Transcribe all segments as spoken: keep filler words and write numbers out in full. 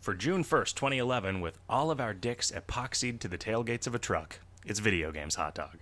for June first, twenty eleven, with all of our dicks epoxied to the tailgates of a truck. It's Video Games Hot Dog.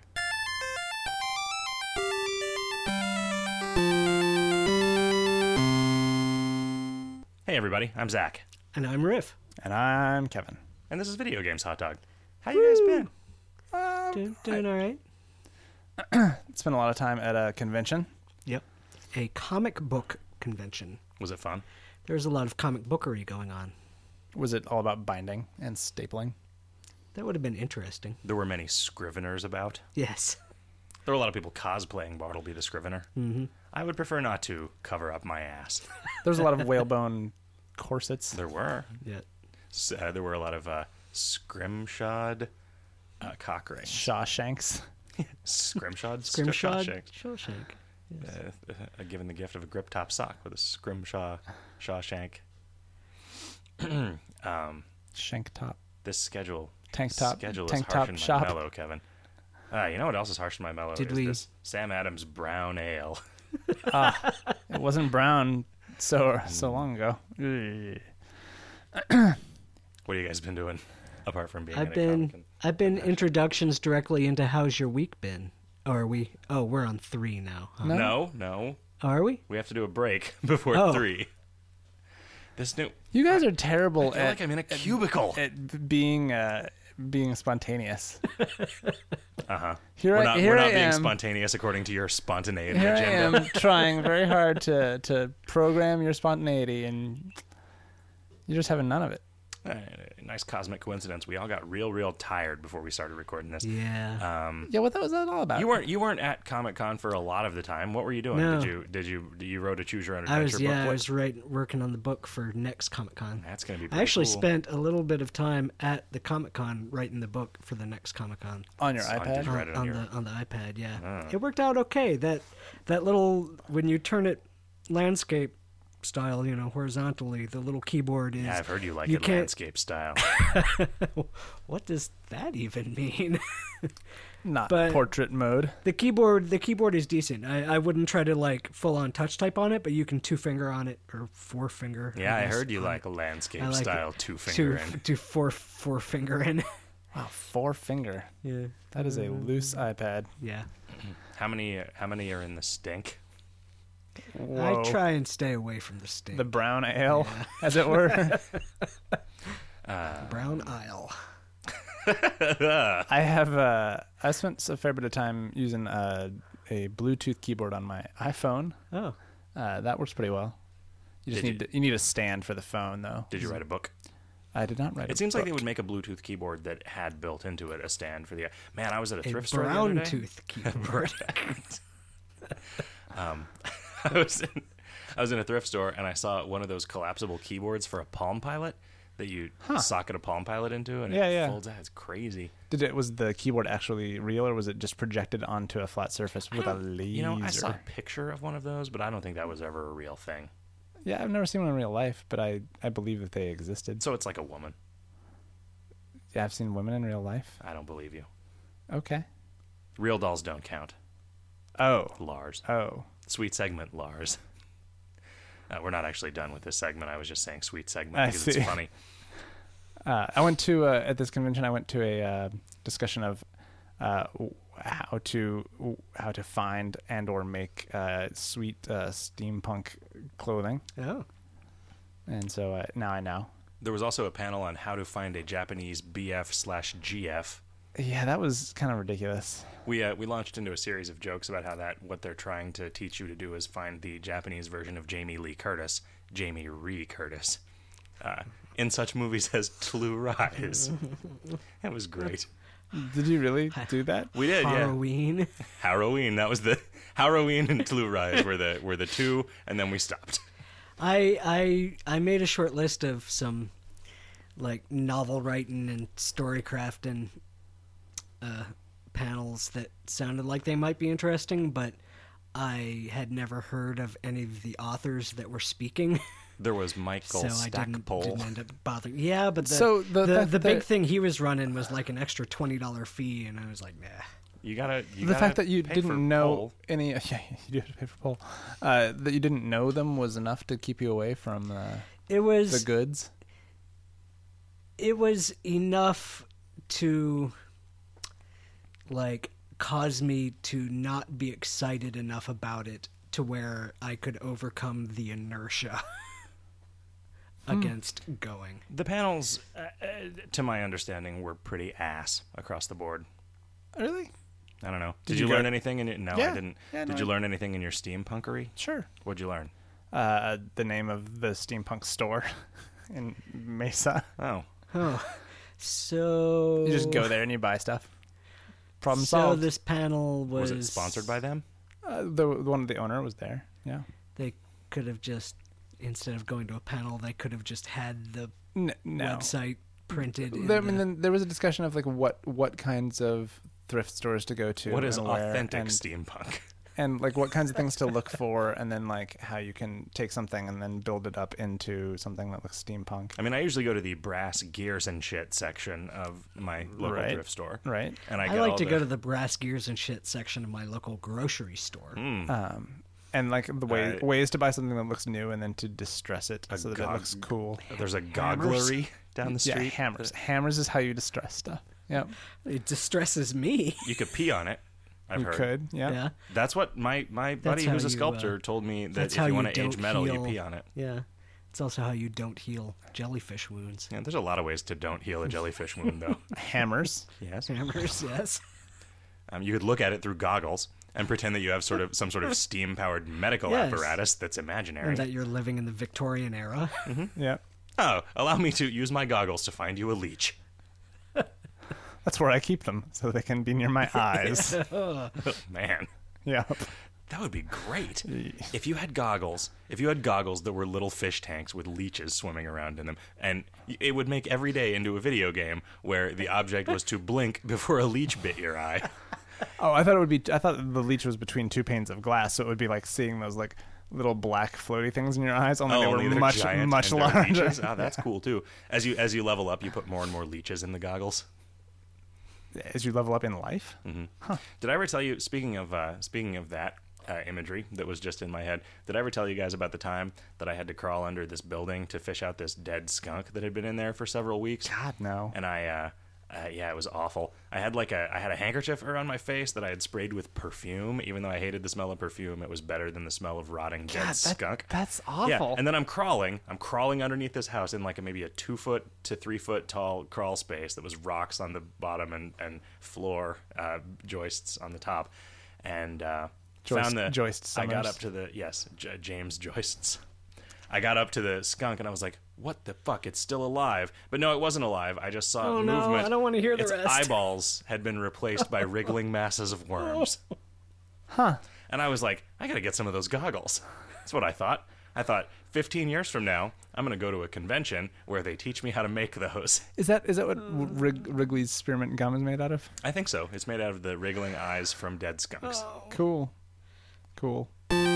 Hey everybody, I'm Zach. And I'm Riff. And I'm Kevin. And this is Video Games Hot Dog. How you guys been? Um, Doing, doing all right. Spent a lot of time at a convention. Yep. A comic book convention. Was it fun? There was a lot of comic bookery going on. Was it all about binding and stapling? That would have been interesting. There were many Scriveners about. Yes. There were a lot of people cosplaying Bartleby the Scrivener. Mm-hmm. I would prefer not to cover up my ass. There was a lot of whalebone corsets. There were. Yeah. S- Uh, there were a lot of uh, scrimshod uh, cock rings. Shawshanks. Scrimshod? Scrimshod? Shawshank. Shawshank. Yes. Uh, uh, given the gift of a grip top sock with a scrimshaw Shawshank. um, Shank top. this schedule. Tank top. Schedule Tank is top harshing shop. my mellow, Kevin. Uh, you know what else is harshing my mellow? Did is we- this Sam Adams Brown Ale. Ah, it wasn't brown so so long ago. Ugh. What have you guys been doing apart from being I've in a been Comic-Con? I've been introductions directly into how's your week been? Or are we? Oh, we're on three now. Huh? No. No, no. Oh, are we? We have to do a break before Oh. three. This new... You guys are terrible I feel at, like I'm in a cubicle. at b- being uh, being spontaneous. Uh-huh. Here we're I- not, here we're not I being am. spontaneous according to your spontaneity Here I agenda. am trying very hard to, to program your spontaneity, and you're just having none of it. Uh, nice cosmic coincidence. We all got real, real tired before we started recording this. Yeah. Um, Yeah, what that was that all about? you weren't you weren't at Comic Con for a lot of the time. What were you doing? No. Did you did you did you wrote a Choose Your Own I Adventure was book? yeah, I What- was right working on the book for next Comic Con. That's gonna be. I pretty actually cool. spent a little bit of time at the Comic Con writing the book for the next Comic Con. on your On- iPad. did you on, write it on on your- the on the iPad. Yeah, Ah. it worked out okay. That that little when you turn it landscape style, you know, horizontally, the little keyboard is. Yeah, I've heard you like you it can't- landscape style. What does that even mean? Not But- portrait mode. the keyboard the keyboard is decent. I, I wouldn't try to like full on touch type on it, but you can two finger on it or four finger. Yeah, I guess, heard you on like a landscape I like style it. two it. finger two in. two four four finger in. Wow, four finger. Yeah, That is a loose iPad. yeah. How many how many are in the stink? Whoa. I try and stay away from the stink. The brown ale, Yeah. as it were. Uh, brown aisle. I have. Uh, I spent a fair bit of time using uh, a Bluetooth keyboard on my iPhone. Oh, Uh, that works pretty well. You just Did need you- to, you need a stand for the phone, though. Did you write a book? I did not write. It a seems like they book. would make a Bluetooth keyboard that had built into it a stand for the. Man, I was at a a thrift store the brown other day. tooth keyboard. um, I was in, I was in a thrift store and I saw one of those collapsible keyboards for a Palm Pilot that you Huh. socket a Palm Pilot into and Yeah, it yeah. folds out. It's crazy. Did it? Was the keyboard actually real, or was it just projected onto a flat surface with I a don't- laser? You know, I saw a picture of one of those, but I don't think that was ever a real thing. Yeah, I've never seen one in real life, but I, I believe that they existed. So it's like a woman. Yeah, I've seen women in real life. I don't believe you. Okay. Real dolls don't count. Oh. Lars. Oh. Sweet segment, Lars. Uh, we're not actually done with this segment. I was just saying sweet segment I because see. it's funny. Uh, I went to uh, at this convention. I went to a uh, discussion of uh, w- how to w- how to find and or make uh, sweet uh, steampunk clothing, Oh, and so uh, now I know. There was also a panel on how to find a Japanese B F slash G F. Yeah, that was kind of ridiculous. We uh, we launched into a series of jokes about how that what they're trying to teach you to do is find the Japanese version of Jamie Lee Curtis, Jamie Ree Curtis, uh, in such movies as True Rise. That was great. Did you really do that? We did, yeah. Halloween. Halloween. That was the Halloween and True Rise were the were the two, and then we stopped. I I I made a short list of some like novel writing and story crafting uh, panels that sounded like they might be interesting, but I had never heard of any of the authors that were speaking. There was Michael so I didn't, Stackpole. didn't end up bothering. Yeah, but the So the- the, the, the- big the- thing he was running was like an extra twenty dollar fee, and I was like, nah. You gotta. You the gotta fact that you pay for didn't know poll. any, yeah, you did pay for poll. Uh, that you didn't know them was enough to keep you away from uh, It was the goods. it was enough to like cause me to not be excited enough about it to where I could overcome the inertia against going. The panels, uh, uh, to my understanding, were pretty ass across the board. Really? I don't know. Did Did, you you, go- learn anything in it? No, Yeah. I didn't. Yeah, Did no, you I- learn anything in your steampunkery? Sure. What'd you learn? Uh, the name of the steampunk store in Mesa. Oh, Oh, so You just go there and you buy stuff. Problem so solved. this panel was, was it sponsored by them? Uh, the, the one of the owner was there. Yeah. They could have just, instead of going to a panel, they could have just had the N- no. website printed. in There, I mean, the- then there was a discussion of like what what kinds of thrift stores to go to. What is and where, authentic and, steampunk? and like what kinds of things to look for, and then like how you can take something and then build it up into something that looks steampunk. I mean, I usually go to the brass gears and shit section of my local Right. thrift store, Right. and I, I get like all to the, go to the brass gears and shit section of my local grocery store. Mm, Um, and like the way Uh, ways to buy something that looks new and then to distress it A so that gog- it looks cool. there's a Hammers? gogglery down the Yeah, street. hammers. Hammers is how you distress stuff. Yep. It distresses me. You could pee on it. I've You heard. could. Yeah. Yeah. That's what my, my buddy how who's a you, sculptor uh, told me that that's if how you you want to age don't metal, heal. you pee on it. Yeah. It's also how you don't heal jellyfish wounds. Yeah, there's a lot of ways to don't heal a jellyfish wound, though. Hammers. Yes. Hammers, yes. Um, you could look at it through goggles and pretend that you have sort of some sort of steam-powered medical Yes. apparatus that's imaginary. And that you're living in the Victorian era. Yeah. Oh, allow me to use my goggles to find you a leech. That's where I keep them so they can be near my eyes. Oh, man. Yep. That would be great. If you had goggles, if you had goggles that were little fish tanks with leeches swimming around in them, and it would make every day into a video game where the object was to blink before a leech bit your eye. Oh, I thought it would be. I thought the leech was between two panes of glass, so it would be like seeing those like little black floaty things in your eyes. Only they Oh, only were they're much giant much and they're larger. leeches? Oh, that's cool too. As you as you level up, you put more and more leeches in the goggles. As you level up in life. Did I ever tell you? Speaking of uh, speaking of that uh, imagery that was just in my head, did I ever tell you guys about the time that I had to crawl under this building to fish out this dead skunk that had been in there for several weeks? God no. And I, uh, uh, yeah, it was awful. I had like a I had a handkerchief around my face that I had sprayed with perfume. Even though I hated the smell of perfume, it was better than the smell of rotting dead God, that- skunk. That's awful. Yeah, and then I'm crawling. I'm crawling underneath this house in like a, maybe a two foot to three foot tall crawl space that was rocks on the bottom and and floor uh, joists on the top, and uh, Joist- found the Joist I got Summers. up to the yes J- James joists. I got up to the skunk and I was like, "What the fuck? It's still alive!" But no, it wasn't alive. I just saw Oh, no, movement. I don't wanna hear the its rest. eyeballs had been replaced by wriggling masses of worms. Huh. And I was like, I gotta get some of those goggles. That's what I thought. I thought, fifteen years from now, I'm gonna go to a convention where they teach me how to make those. Is that is that what Wrig- Wrigley's spearmint gum is made out of? I think so. It's made out of the wriggling eyes from dead skunks. Cool. Cool.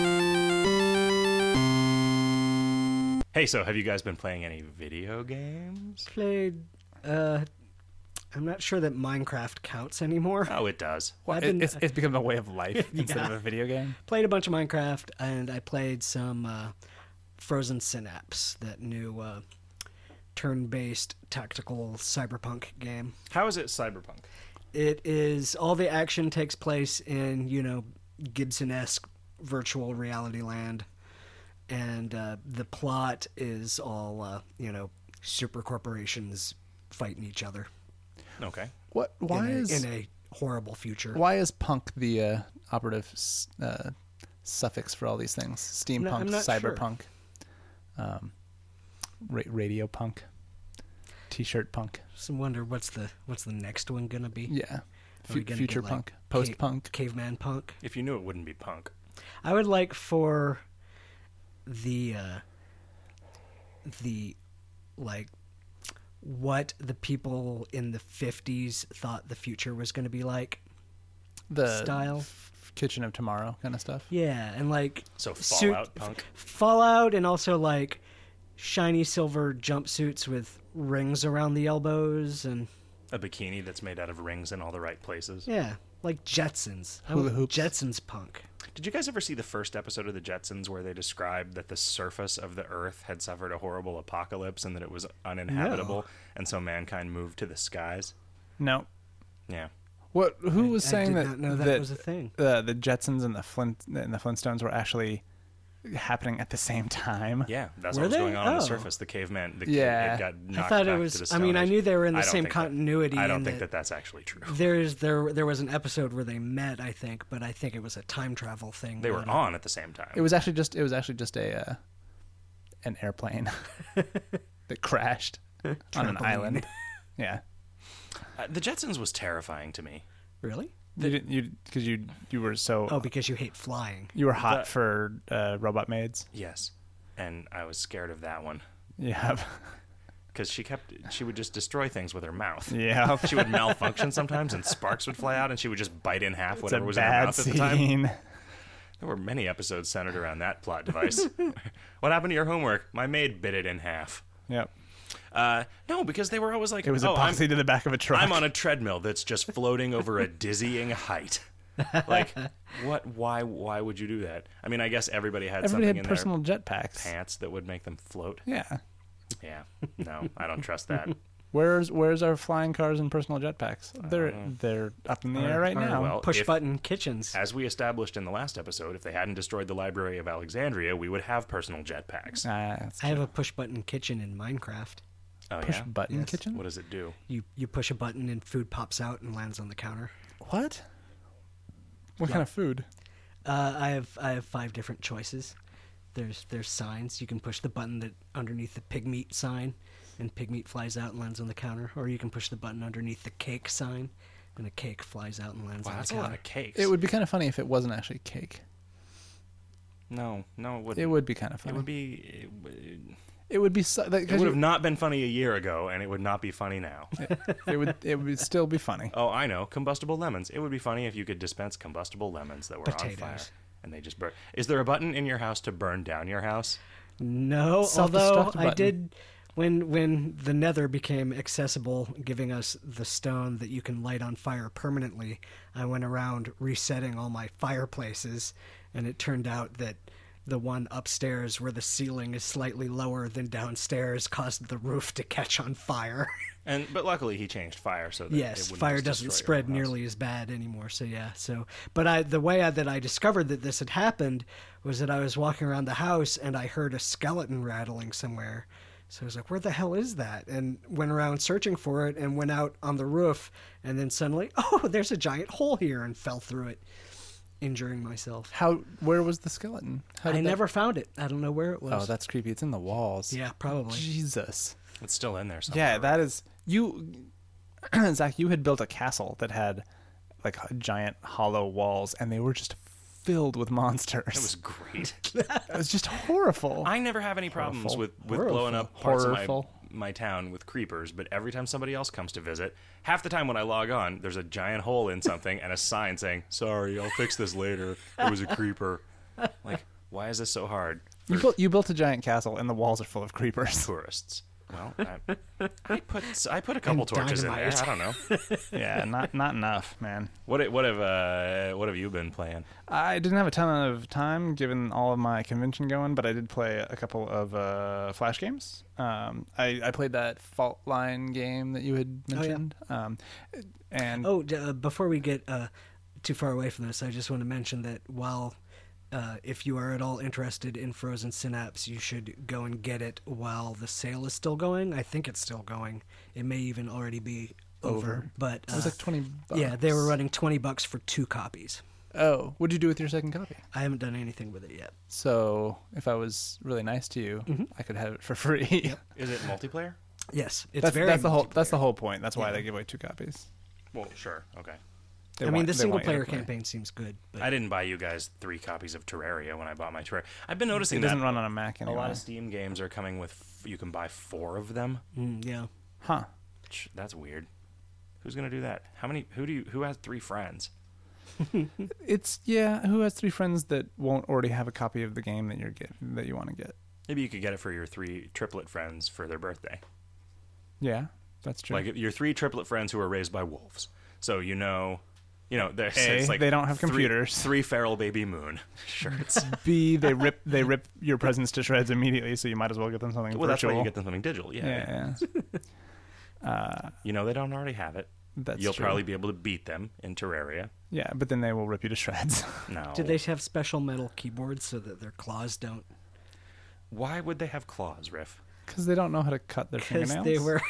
Hey, so have you guys been playing any video games? Played, uh, I'm not sure that Minecraft counts anymore. Oh, it does. I've It- been- it's it's become a way of life instead of Yeah. a video game. Played a bunch of Minecraft, and I played some uh, Frozen Synapse, that new uh, turn-based tactical cyberpunk game. How is it cyberpunk? It is all the action takes place in, you know, Gibson-esque virtual reality land, and uh, the plot is all, uh, you know, super corporations fighting each other. Okay. What? Why in a, is in a horrible future? why is punk the uh, operative s- uh, suffix for all these things? Steampunk, I'm not sure. cyberpunk, um, ra- radio punk, t-shirt punk. Just wonder what's the what's the next one gonna be? Yeah, Are we Fu- gonna future get, like, punk, post punk. Cave- caveman punk. If you knew it wouldn't be punk. I would like for the uh, the like what the people in the fifties thought the future was going to be like. The style. f- Kitchen of Tomorrow kind of stuff. Yeah, and like So suit- Fallout punk. Fallout, and also like shiny silver jumpsuits with rings around the elbows, and A bikini that's made out of rings in all the right places. yeah, like Jetsons. I Hula want hoops. Jetsons punk. Did you guys ever see the first episode of the Jetsons where they described that the surface of the Earth had suffered a horrible apocalypse and that it was uninhabitable, and so mankind moved to the skies? No. Yeah. What? Who was I saying did that, not know that that was a thing. Uh, the Jetsons and the Flint and the Flintstones were actually happening at the same time? Yeah, that's Were what was they? going on on the Oh. surfass. The caveman, the Yeah. it got knocked I thought it back was. to the I Stone mean, I Age. knew they were in the I don't same think that- continuity. I don't and think that that's actually true. There's there there was an episode where they met, I think, but I think it was a time travel thing. They were not a- on at the same time. It was actually just it was actually just a uh, an airplane that crashed on an Trampoline. island. Yeah. Uh, the Jetsons was terrifying to me. Really? You didn't you because you you were so Oh, because you hate flying. you were hot the- for uh, robot maids. Yes, and I was scared of that one Yeah. because she kept she would just destroy things with her mouth. Yeah. She would malfunction sometimes, and sparks would fly out, and she would just bite in half It's whatever a was in her bad mouth at the time. scene. There were many episodes centered around that plot device. What happened to your homework? My maid bit it in half. Yep. Uh, no, because they were always like, It was oh, I'm, epoxy to the back of a truck. I'm on a treadmill that's just floating over a dizzying height. Like, what? Why? Why would you do that? I mean, I guess everybody had Everybody something had in personal their jetpacks. pants that would make them float. Yeah. Yeah, no, I don't trust that. Where's where's our flying cars and personal jetpacks? They're know. they're up in the Or- air right or now. Well, push if- button kitchens. As we established in the last episode, if they hadn't destroyed the Library of Alexandria, we would have personal jetpacks. Ah, that's I have a push button kitchen in Minecraft. Oh push yeah. button Yes. kitchen. What does it do? You you push a button and food pops out and lands on the counter. What? What kind of food? Uh, I have I have five different choices. There's there's signs. You can push the button that underneath the pig meat sign, and pig meat flies out and lands on the counter. Or you can push the button underneath the cake sign, and a cake flies out and lands Wow, on that's the a lot counter. of cakes. It would be kind of funny if it wasn't actually cake. no, no, it would. It would be kind of It funny. would be. It, would- It would be. So, that, it 'cause would you- have not been funny a year ago, and it would not be funny now. It would. It would still be funny. Oh, I know, combustible lemons. It would be funny if you could dispense combustible lemons that were on fire Potatoes. and they just burn. Is there a button in your house to burn down your house? No, Self-destruct although I button. did when when the Nether became accessible, giving us the stone that you can light on fire permanently. I went around resetting all my fireplaces, and it turned out that the one upstairs where the ceiling is slightly lower than downstairs caused the roof to catch on fire. And but luckily he changed fire so that Yes, it wouldn't fire just doesn't destroy your spread whole house. nearly as bad anymore. So yeah, so but I the way I, that I discovered that this had happened was that I was walking around the house and I heard a skeleton rattling somewhere. So I was like, "Where the hell is that?" And went around searching for it and went out on the roof and then suddenly, oh, there's a giant hole here, and fell through it, injuring myself. How? Where was the skeleton? How I did that- never found it. I don't know where it was. Oh, that's creepy. It's in the walls. yeah, probably. Jesus. It's still in there somewhere. Yeah, that is you. Zach, you had built a castle that had like giant hollow walls, and they were just filled with monsters. It was great. It was just horrible. I never have any problems Horrible. with, with Horrible. blowing up parts of my, Horrible. my town with creepers, but every time somebody else comes to visit, half the time when I log on, there's a giant hole in something and a sign saying, "Sorry, I'll fix this later. It was a creeper." Like, why is this so hard for You built you built a giant castle, and the walls are full of creepers. tourists? Well, I, I put I put a couple And torches in there. dynamite. I don't know. Yeah, not not enough, man. What what have uh, what have you been playing? I didn't have a ton of time given all of my convention going, but I did play a couple of uh, Flash games. Um, I, I played that Fault Line game that you had yeah. mentioned. um, and Oh, d- uh, before we get uh, too far away from this, I just want to mention that while uh, if you are at all interested in Frozen Synapse, you should go and get it while the sale is still going. I think it's still going. It may even already be over. Over. But it was uh, like twenty bucks. yeah, they were running twenty bucks for two copies. Oh, what'd you do with your second copy? I haven't done anything with it yet. So if I was really nice to you, Mhm. I could have it for free. Is it multiplayer? Yes, it's that's very. that's the whole that's multiplayer. the whole point. That's why Yeah. they give away two copies. Well, sure, okay. They I mean, want- the they single want you to player play. campaign seems good, but I didn't buy you guys three copies of Terraria when I bought my Terraria. I've been noticing It that doesn't run on a Mac a anyway. lot of Steam games are coming with f- you can buy four of them. mm, yeah. Huh. Ch- That's weird. Who's gonna do that? How many? Who do you? Who has three friends? It's yeah. Who has three friends that won't already have a copy of the game that you're get that you want to get? Maybe you could get it for your three triplet friends for their birthday. Yeah, that's true. Like your three triplet friends who are raised by wolves. So you know, You know, there's A, it's like they don't have three- computers. Three feral baby moon shirts. B, they rip they rip your presents to shreds immediately, so you might as well get them something Well, that's virtual. why you get them something digital. Yeah. yeah, yeah. uh, You know, they don't already have it. that's You'll true. probably be able to beat them in Terraria. Yeah, but then they will rip you to shreds. No. Do they have special metal keyboards so that their claws don't? Why would they have claws, Riff? Because they don't know how to cut their Because fingernails. they were.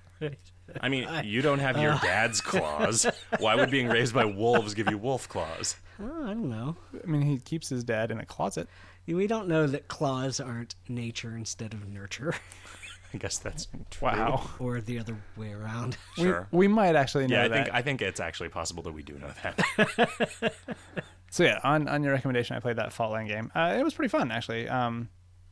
I mean, you don't have your dad's claws. Why would being raised by wolves give you wolf claws? Oh, I don't know. I mean, he keeps his dad in a closet. We don't know that claws aren't nature instead of nurture, I guess that's true. Wow. or the other way around. Sure. We, we might actually know Yeah, I that. think I think it's actually possible that we do know that. So yeah, on, on your recommendation, I played that Faultland game. Uh, it was pretty fun, actually. Um,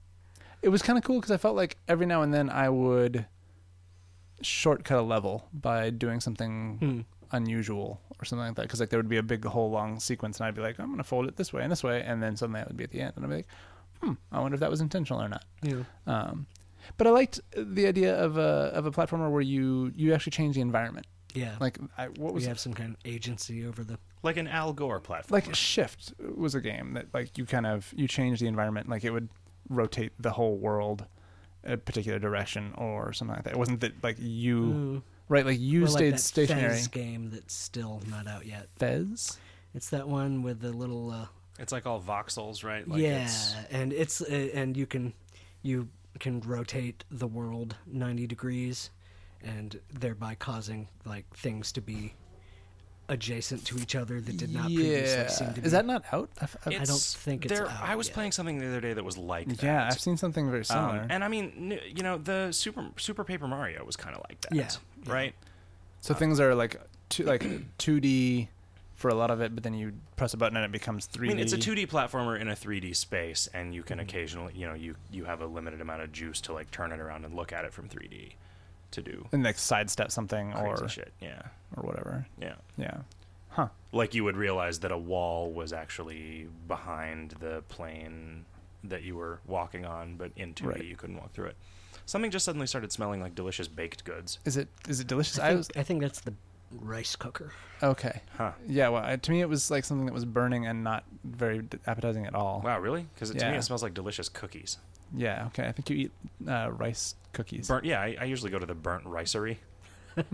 it was kind of cool because I felt like every now and then I would shortcut a level by doing something Hmm. unusual or something like that. Because like there would be a big whole long sequence, and I'd be like, I'm going to fold it this way and this way, and then suddenly that would be at the end, and I'd be like, hmm, I wonder if that was intentional or not. Yeah. Um, but I liked the idea of a of a platformer where you you actually change the environment. Yeah. Like I, what was we it? have some kind of agency over the. Like an Al Gore platform. Like Shift was a game that like you kind of you change the environment, like it would rotate the whole world a particular direction or something like that. It wasn't that like you Ooh. right like you Or like stayed that stationary. Fez game that's still not out yet. Fez? It's that one with the little. Uh, It's like all voxels, right? Like yeah, It's, and it's uh, and you can you can rotate the world ninety degrees, and thereby causing like things to be adjacent to each other that did not previously seem to be. Is that not out? I've, I've, I don't it's- think it's there- out I was yet. playing something the other day that was like that. yeah, I've seen something very similar. Um, and I mean, n- you know, the Super Super Paper Mario was kind of like that. Yeah, yeah. Right? so things are like two, like two D for a lot of it, but then you press a button and it becomes three I D. mean, it's a two D platformer in a three D space, and you can Mm-hmm. occasionally, you know, you you have a limited amount of juice to like turn it around and look at it from three D to do and like sidestep something crazy or shit. Yeah, or whatever. yeah. Yeah. Huh. Like you would realize that a wall was actually behind the plane that you were walking on, but in two D Right. you couldn't walk through it. Something just suddenly started smelling like delicious baked goods. Is it is it delicious? I I think, was I think that's the rice cooker. okay. Huh. Yeah, well, I- to me it was like something that was burning and not very d- appetizing at all. Wow, really? Because to me Yeah. it smells like delicious cookies. Yeah, okay. I think you eat uh, rice cookies. Burnt. Yeah, I, I usually go to the burnt ricery. Yeah.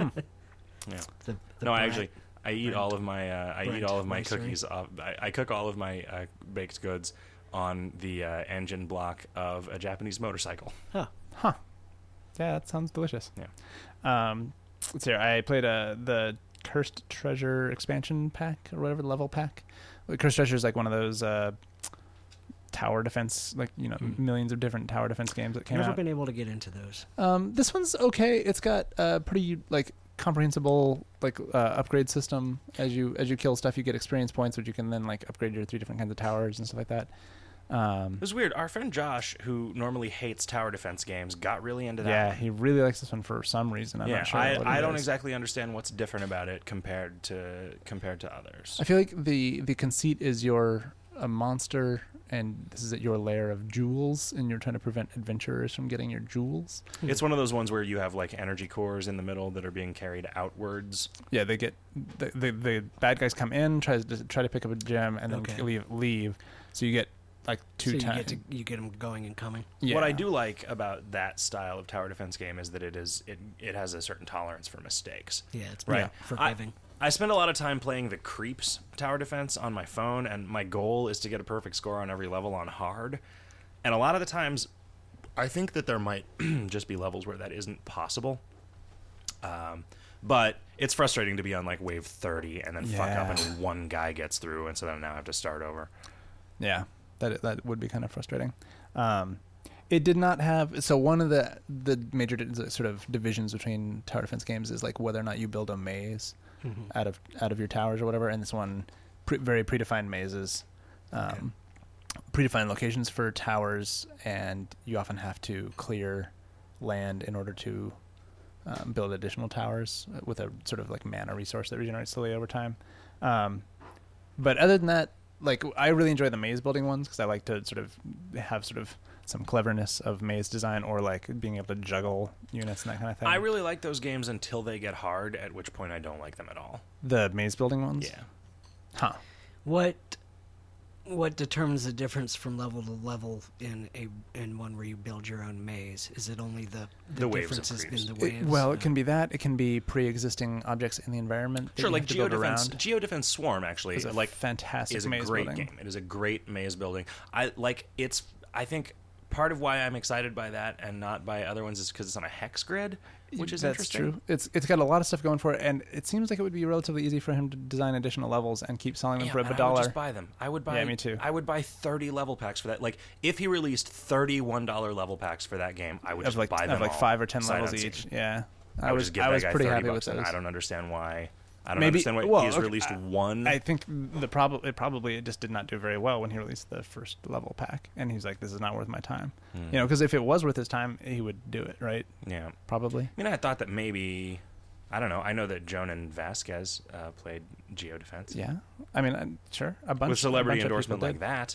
The, the No, I brat. actually I eat Brent- all of my uh, I eat Brent all of my Ricery. cookies. Off, I, I cook all of my uh, baked goods on the uh, engine block of a Japanese motorcycle. Huh. Huh. Yeah, that sounds delicious. Yeah. Um, let's see. Here. I played uh, the Cursed Treasure expansion pack or whatever level pack. The Cursed Treasure is like one of those uh, tower defense, like you know, Hmm. millions of different tower defense games that came Never out. been able to get into those. Um, this one's okay. It's got a pretty like comprehensible like uh, upgrade system. As you as you kill stuff, you get experience points, which you can then like upgrade your three different kinds of towers and stuff like that. Um, It was weird. Our friend Josh, who normally hates tower defense games, got really into that. yeah, one. he really likes this one for some reason. I'm yeah, not sure. I, what I it don't is. exactly understand what's different about it compared to compared to others. I feel like the the conceit is you're a monster, and this is at your lair of jewels, and you're trying to prevent adventurers from getting your jewels. It's one of those ones where you have like energy cores in the middle that are being carried outwards. Yeah, they get the the, the bad guys come in, tries to try to pick up a gem, and then Okay. leave leave. So you get like two so you times. get to you get them going and coming. Yeah. What I do like about that style of tower defense game is that it is it, it has a certain tolerance for mistakes. Yeah, it's Right. yeah. forgiving. I spend a lot of time playing the Creeps tower defense on my phone, and my goal is to get a perfect score on every level on hard. And a lot of the times, I think that there might just be levels where that isn't possible. Um, but it's frustrating to be on like wave thirty and then fuck up Yeah. and one guy gets through, and so then now I have to start over. Yeah, that that would be kind of frustrating. Um, it did not have so one of the the major di- sort of divisions between tower defense games is like whether or not you build a maze Mhm. out of out of your towers or whatever. And this one, pre- very predefined mazes, um, predefined locations for towers, and you often have to clear land in order to um, build additional towers with a sort of like mana resource that regenerates slowly over time. Um, but other than that, like I really enjoy the maze building ones because I like to sort of have sort of some cleverness of maze design or like being able to juggle units and that kind of thing. I really like those games until they get hard, at which point I don't like them at all. the maze building ones. Yeah. Huh. What what determines the difference from level to level in a in one where you build your own maze? Is it only the the, The waves of differences creeps. in the waves? It, well, Uh, it can be that. It can be pre-existing objects in the environment. that Sure, you like have to build Geodefense. around. Geodefense Swarm actually, It's a like fantastic is a maze great building. game. It is a great maze building. I like it's. I think part of why I'm excited by that and not by other ones is because it's on a hex grid, which is That's interesting. true. It's it's got a lot of stuff going for it, and it seems like it would be relatively easy for him to design additional levels and keep selling them Yeah, for a and I would dollar. just buy them. I would buy. Yeah, me too. I would buy thirty level packs for that. Like if he released thirty-one dollar level packs for that game, I would Of just like buy them of like all, five or ten sight levels unseen. each. Yeah, I, I would was just give I that was guy pretty thirty happy with bucks, and those. I don't understand why. I don't Maybe- understand why well, he's okay, released uh, one. I think the problem it probably it just did not do very well when he released the first level pack, and he's like, "This is not worth my time." Hmm. You know, because if it was worth his time, he would do it, right? yeah. Probably. I mean, I thought that maybe. I don't know. I know that Jonan Vasquez uh, played Geodefense. Yeah, I mean, uh, sure, a bunch With celebrity a bunch of endorsement people like that,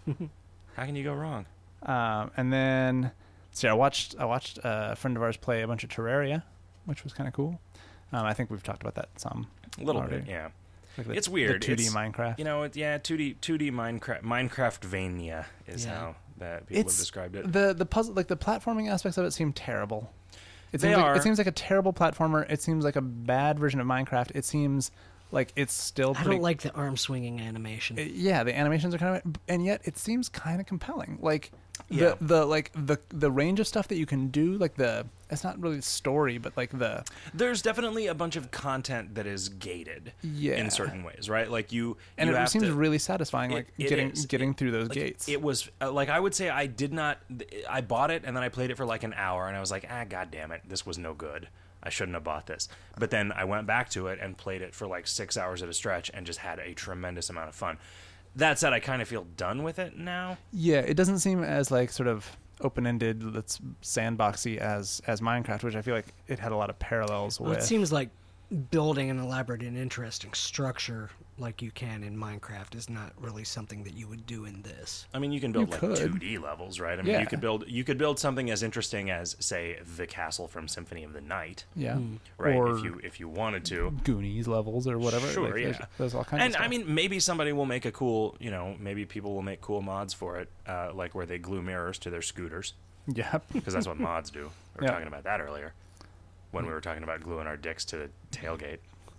how can you go wrong? did. Um, and then, see, I watched I watched uh, a friend of ours play a bunch of Terraria, which was kind of cool. Um, I think we've talked about that some. A little already. bit, yeah. Like the- It's weird. The two D It's- Minecraft. You know, it, yeah, two D, two D Minecraft, Minecraftvania is Yeah. how that people It's have described it. the the puzzle, like the platforming aspects of it, seem terrible. It They seems like, are. It seems like a terrible platformer. It seems like a bad version of Minecraft. It seems like it's still. I Pretty, don't like the arm swinging animation. it- yeah, the animations are kind of, and yet it seems kind of compelling. Like Yeah. the the like the the range of stuff that you can do. Like the it's not really the story, but like the There's definitely a bunch of content that is gated Yeah. in certain ways, right? Like you, and you it have seems to, really satisfying. It- Like it getting is. getting It- through those like, gates. It was uh, like I would say I did not. I bought it and then I played it for like an hour and I was like, ah, god damn it, this was no good. I shouldn't have bought this. But then I went back to it and played it for like six hours at a stretch and just had a tremendous amount of fun. That said, I kind of feel done with it now. Yeah, it doesn't seem as like sort of open-ended, that's sandboxy as as Minecraft, which I feel like it had a lot of parallels Well, with. it seems like building an elaborate and interesting structure like you can in Minecraft is not really something that you would do in this. I mean, you can build You like could. two D levels, right? I mean, Yeah. you could build you could build something as interesting as, say, the castle from Symphony of the Night, yeah, right? or if you if you wanted to. Goonies levels or whatever. Sure, like, there's, yeah. there's all kinds And of I stuff. mean, maybe somebody will make a cool, you know, maybe people will make cool mods for it, uh, like where they glue mirrors to their scooters, yeah, because that's what mods do. We were Yeah. talking about that earlier when we were talking about gluing our dicks to the tailgate.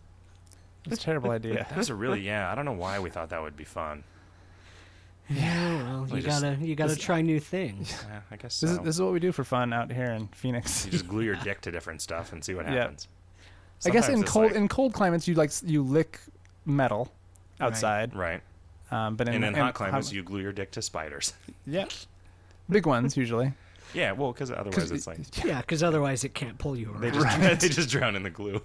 it's a terrible idea. That's a really, yeah. I don't know why we thought that would be fun. Yeah, well, We you just- gotta you gotta this- try new things. Yeah, I guess This so. is this is what we do for fun out here in Phoenix. You just glue your dick to different stuff and see what Yeah. happens. I guess in Sometimes it's cold like- in cold climates you like s- you lick metal Right. outside, right. um, but in, And in in hot climates, you glue your dick to spiders. yeah, big ones usually. Yeah, well, because otherwise 'Cause it's y- like Yeah, because otherwise it can't pull you they around. just Right. they just drown in the glue.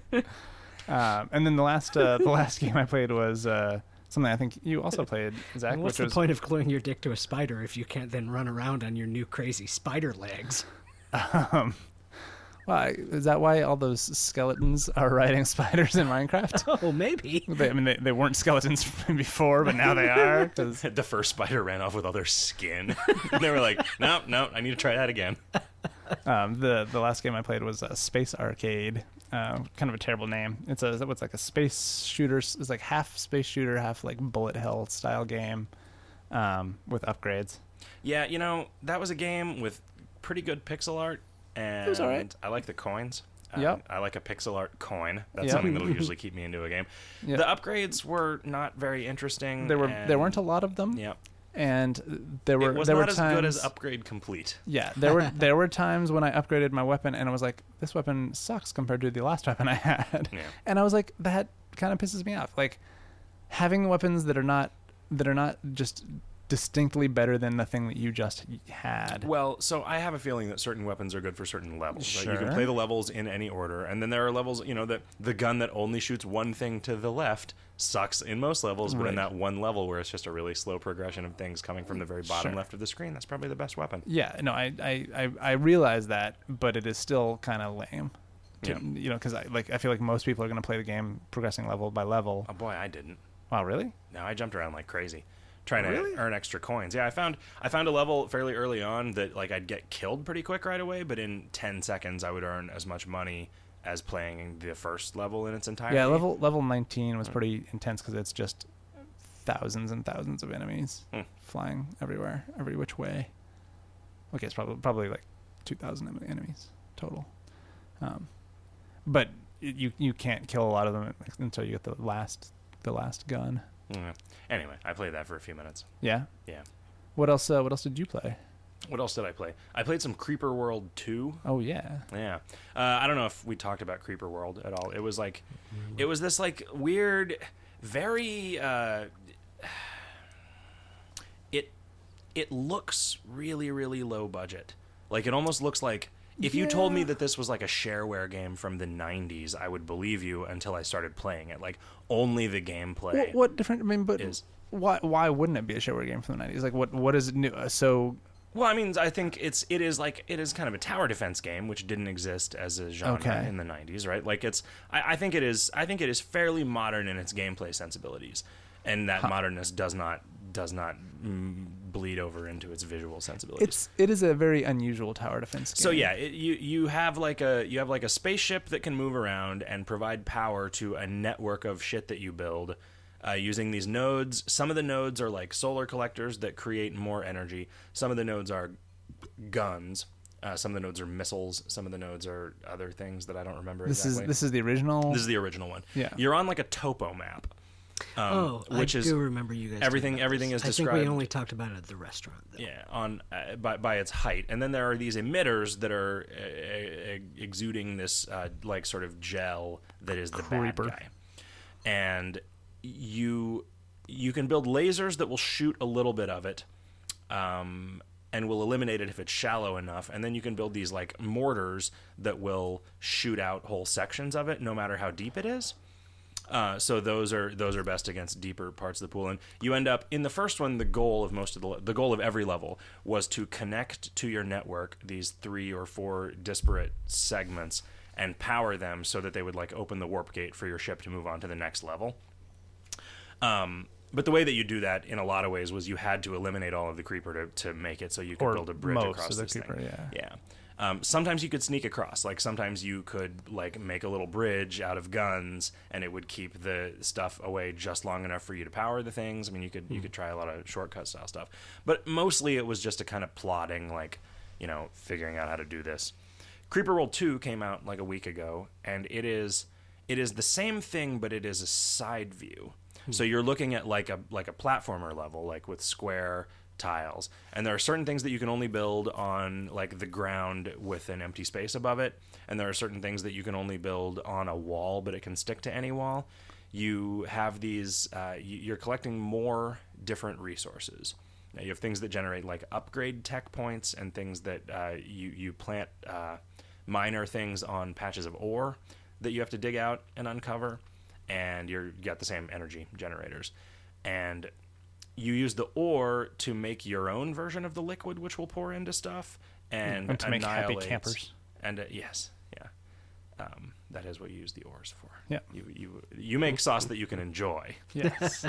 Um, and then the last uh, the last game I played was uh, something I think you also played, Zach. And what's which the was point of gluing your dick to a spider if you can't then run around on your new crazy spider legs? um, why is that why all those skeletons are riding spiders in Minecraft? Oh, maybe. They, I mean, they, they weren't skeletons before, but now they are. 'cause- The first spider ran off with all their skin. And they were like, no, no, I need to try that again. um, the the last game I played was uh, Space Arcade. Uh, kind of a terrible name. It's a what's like a space shooter. It's like half space shooter, half like bullet hell style game, um, with upgrades. Yeah, you know, that was a game with pretty good pixel art. And was all right. I like the coins. Uh, Yep. I like a pixel art coin. That's Yep. something that'll usually keep me into a game. Yep. The upgrades were not very interesting. There were and, there weren't a lot of them, Yeah. and there were It was there not were as times good as Upgrade Complete. Yeah, there were there were times when I upgraded my weapon and I was like, this weapon sucks compared to the last weapon I had. Yeah. And I was like, that kind of pisses me off. Like having weapons that are not that are not just distinctly better than the thing that you just had. Well, so I have a feeling that certain weapons are good for certain levels. Right? You can Sure. play the levels in any order, and then there are levels, you know, that the gun that only shoots one thing to the left sucks in most levels, but in Right. that one level where it's just a really slow progression of things coming from the very bottom Sure. left of the screen, that's probably the best weapon. Yeah, no, I I, I, I realize that, but it is still kind of lame. To, Yeah. You know, because I like I feel like most people are going to play the game progressing level by level. Oh boy, I didn't. Wow, really? No, I jumped around like crazy, trying Really? to earn extra coins. Yeah, I found I found a level fairly early on that like I'd get killed pretty quick right away, but in ten seconds I would earn as much money as playing the first level in its entirety. Yeah, level level nineteen was pretty intense because it's just thousands and thousands of enemies Hmm. flying everywhere, every which way. Okay, it's probably probably like two thousand enemies total. Um, but it, you you can't kill a lot of them until you get the last the last gun. Yeah. Anyway, I played that for a few minutes. Yeah. Yeah. What else? Uh, what else did you play? What else did I play? I played some Creeper World two. Oh yeah. Yeah. Uh, I don't know if we talked about Creeper World at all. It was like, it was this like weird, very, uh, it, it looks really, really low budget. Like it almost looks like, if you told me Yeah. that this was like a shareware game from the nineties, I would believe you until I started playing it. Like only the gameplay. What, what different? I mean, but is- why why wouldn't it be a shareware game from the nineties? Like what what is it new? Uh, so Well, I mean, I think it's it is like it is kind of a tower defense game, which didn't exist as a genre Okay. in the nineties, right? Like it's, I, I think it is, I think it is fairly modern in its gameplay sensibilities, and that modernness does not does not mm, bleed over into its visual sensibilities. it's it is a very unusual tower defense game. So yeah, it, you you have like a you have like a spaceship that can move around and provide power to a network of shit that you build uh, using these nodes. Some of the nodes are like solar collectors that create more energy. Some of the nodes are guns. Uh, some of the nodes are missiles. Some of the nodes are other things that I don't remember This exactly. is this is the original. This is the original one. Yeah. You're on like a topo map. Um, Oh, which I is do remember you guys. talking everything- about everything this. is I think described- we only talked about it at the restaurant. Though. Yeah, on uh, by by its height, and then there are these emitters that are uh, uh, exuding this uh, like sort of gel that is the Creeper. bad guy, and you you can build lasers that will shoot a little bit of it, um, and will eliminate it if it's shallow enough, and then you can build these like mortars that will shoot out whole sections of it, no matter how deep it is. Uh, so those are those are best against deeper parts of the pool, and you end up in the first one. The goal of most of the the goal of every level was to connect to your network these three or four disparate segments and power them so that they would like open the warp gate for your ship to move on to the next level. Um, but the way that you do that in a lot of ways was you had to eliminate all of the creeper to, to make it so you could Or build a bridge most across of the this creeper, thing. yeah. Yeah. Um, sometimes you could sneak across. Like sometimes you could like make a little bridge out of guns, and it would keep the stuff away just long enough for you to power the things. I mean, you could you could try a lot of shortcut style stuff, but mostly it was just a kind of plotting, like you know, figuring out how to do this. Creeper World two came out like a week ago, and it is it is the same thing, but it is a side view. So you're looking at like a like a platformer level, like with square tiles, and there are certain things that you can only build on like the ground with an empty space above it, and there are certain things that you can only build on a wall, but it can stick to any wall. You have these uh, you're collecting more different resources. Now you have things that generate like upgrade tech points, and things that uh, you you plant uh, minor things on patches of ore that you have to dig out and uncover, and you're you got the same energy generators, and you use the ore to make your own version of the liquid, which will pour into stuff and, And to make happy annihilates- campers. And uh, yes, yeah, um, that is what you use the ores for. Yeah. you you you make sauce that you can enjoy, Yes.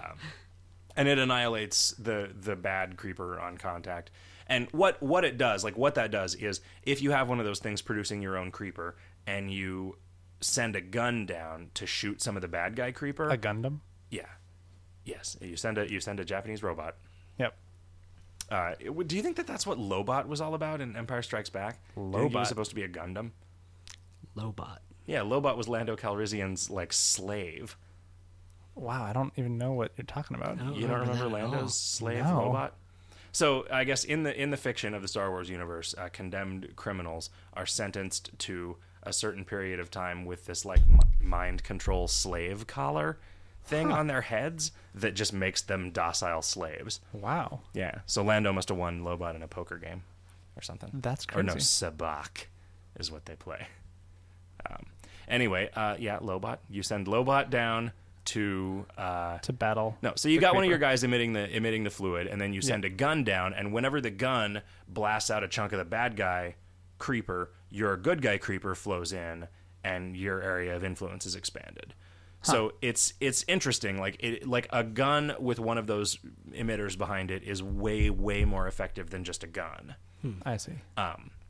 and it annihilates the the bad creeper on contact. And what what it does, like what that does, is if you have one of those things producing your own creeper, and you send a gun down to shoot some of the bad guy creeper, A Gundam. yeah. Yes, you send a you send a Japanese robot. Yep. Uh, it, would- do you think that that's what Lobot was all about in Empire Strikes Back? Do you think he Lobot? was supposed to be a Gundam? Lobot. Yeah, Lobot was Lando Calrissian's like slave. Wow, I don't even know what you're talking about. Oh. You don't remember remember that at all. Lando's slave No. Lobot? So I guess in the in the fiction of the Star Wars universe, uh, condemned criminals are sentenced to a certain period of time with this like m- mind control slave collar thing on their heads that just makes them docile slaves. Wow. Yeah. So Lando must have won Lobot in a poker game or something. That's Or no, crazy. Sabak is what they play. Um, anyway, uh, yeah, Lobot. You send Lobot down to uh, To battle. no. So you the got one of your creeper. guys emitting the emitting the fluid, and then you send a gun down, and whenever the gun blasts out a chunk of the bad guy creeper, your good guy creeper flows in, and your area of influence is expanded. So it's it's interesting. Like it, like a gun with one of those emitters behind it is way way more effective than just a gun. I see. Um,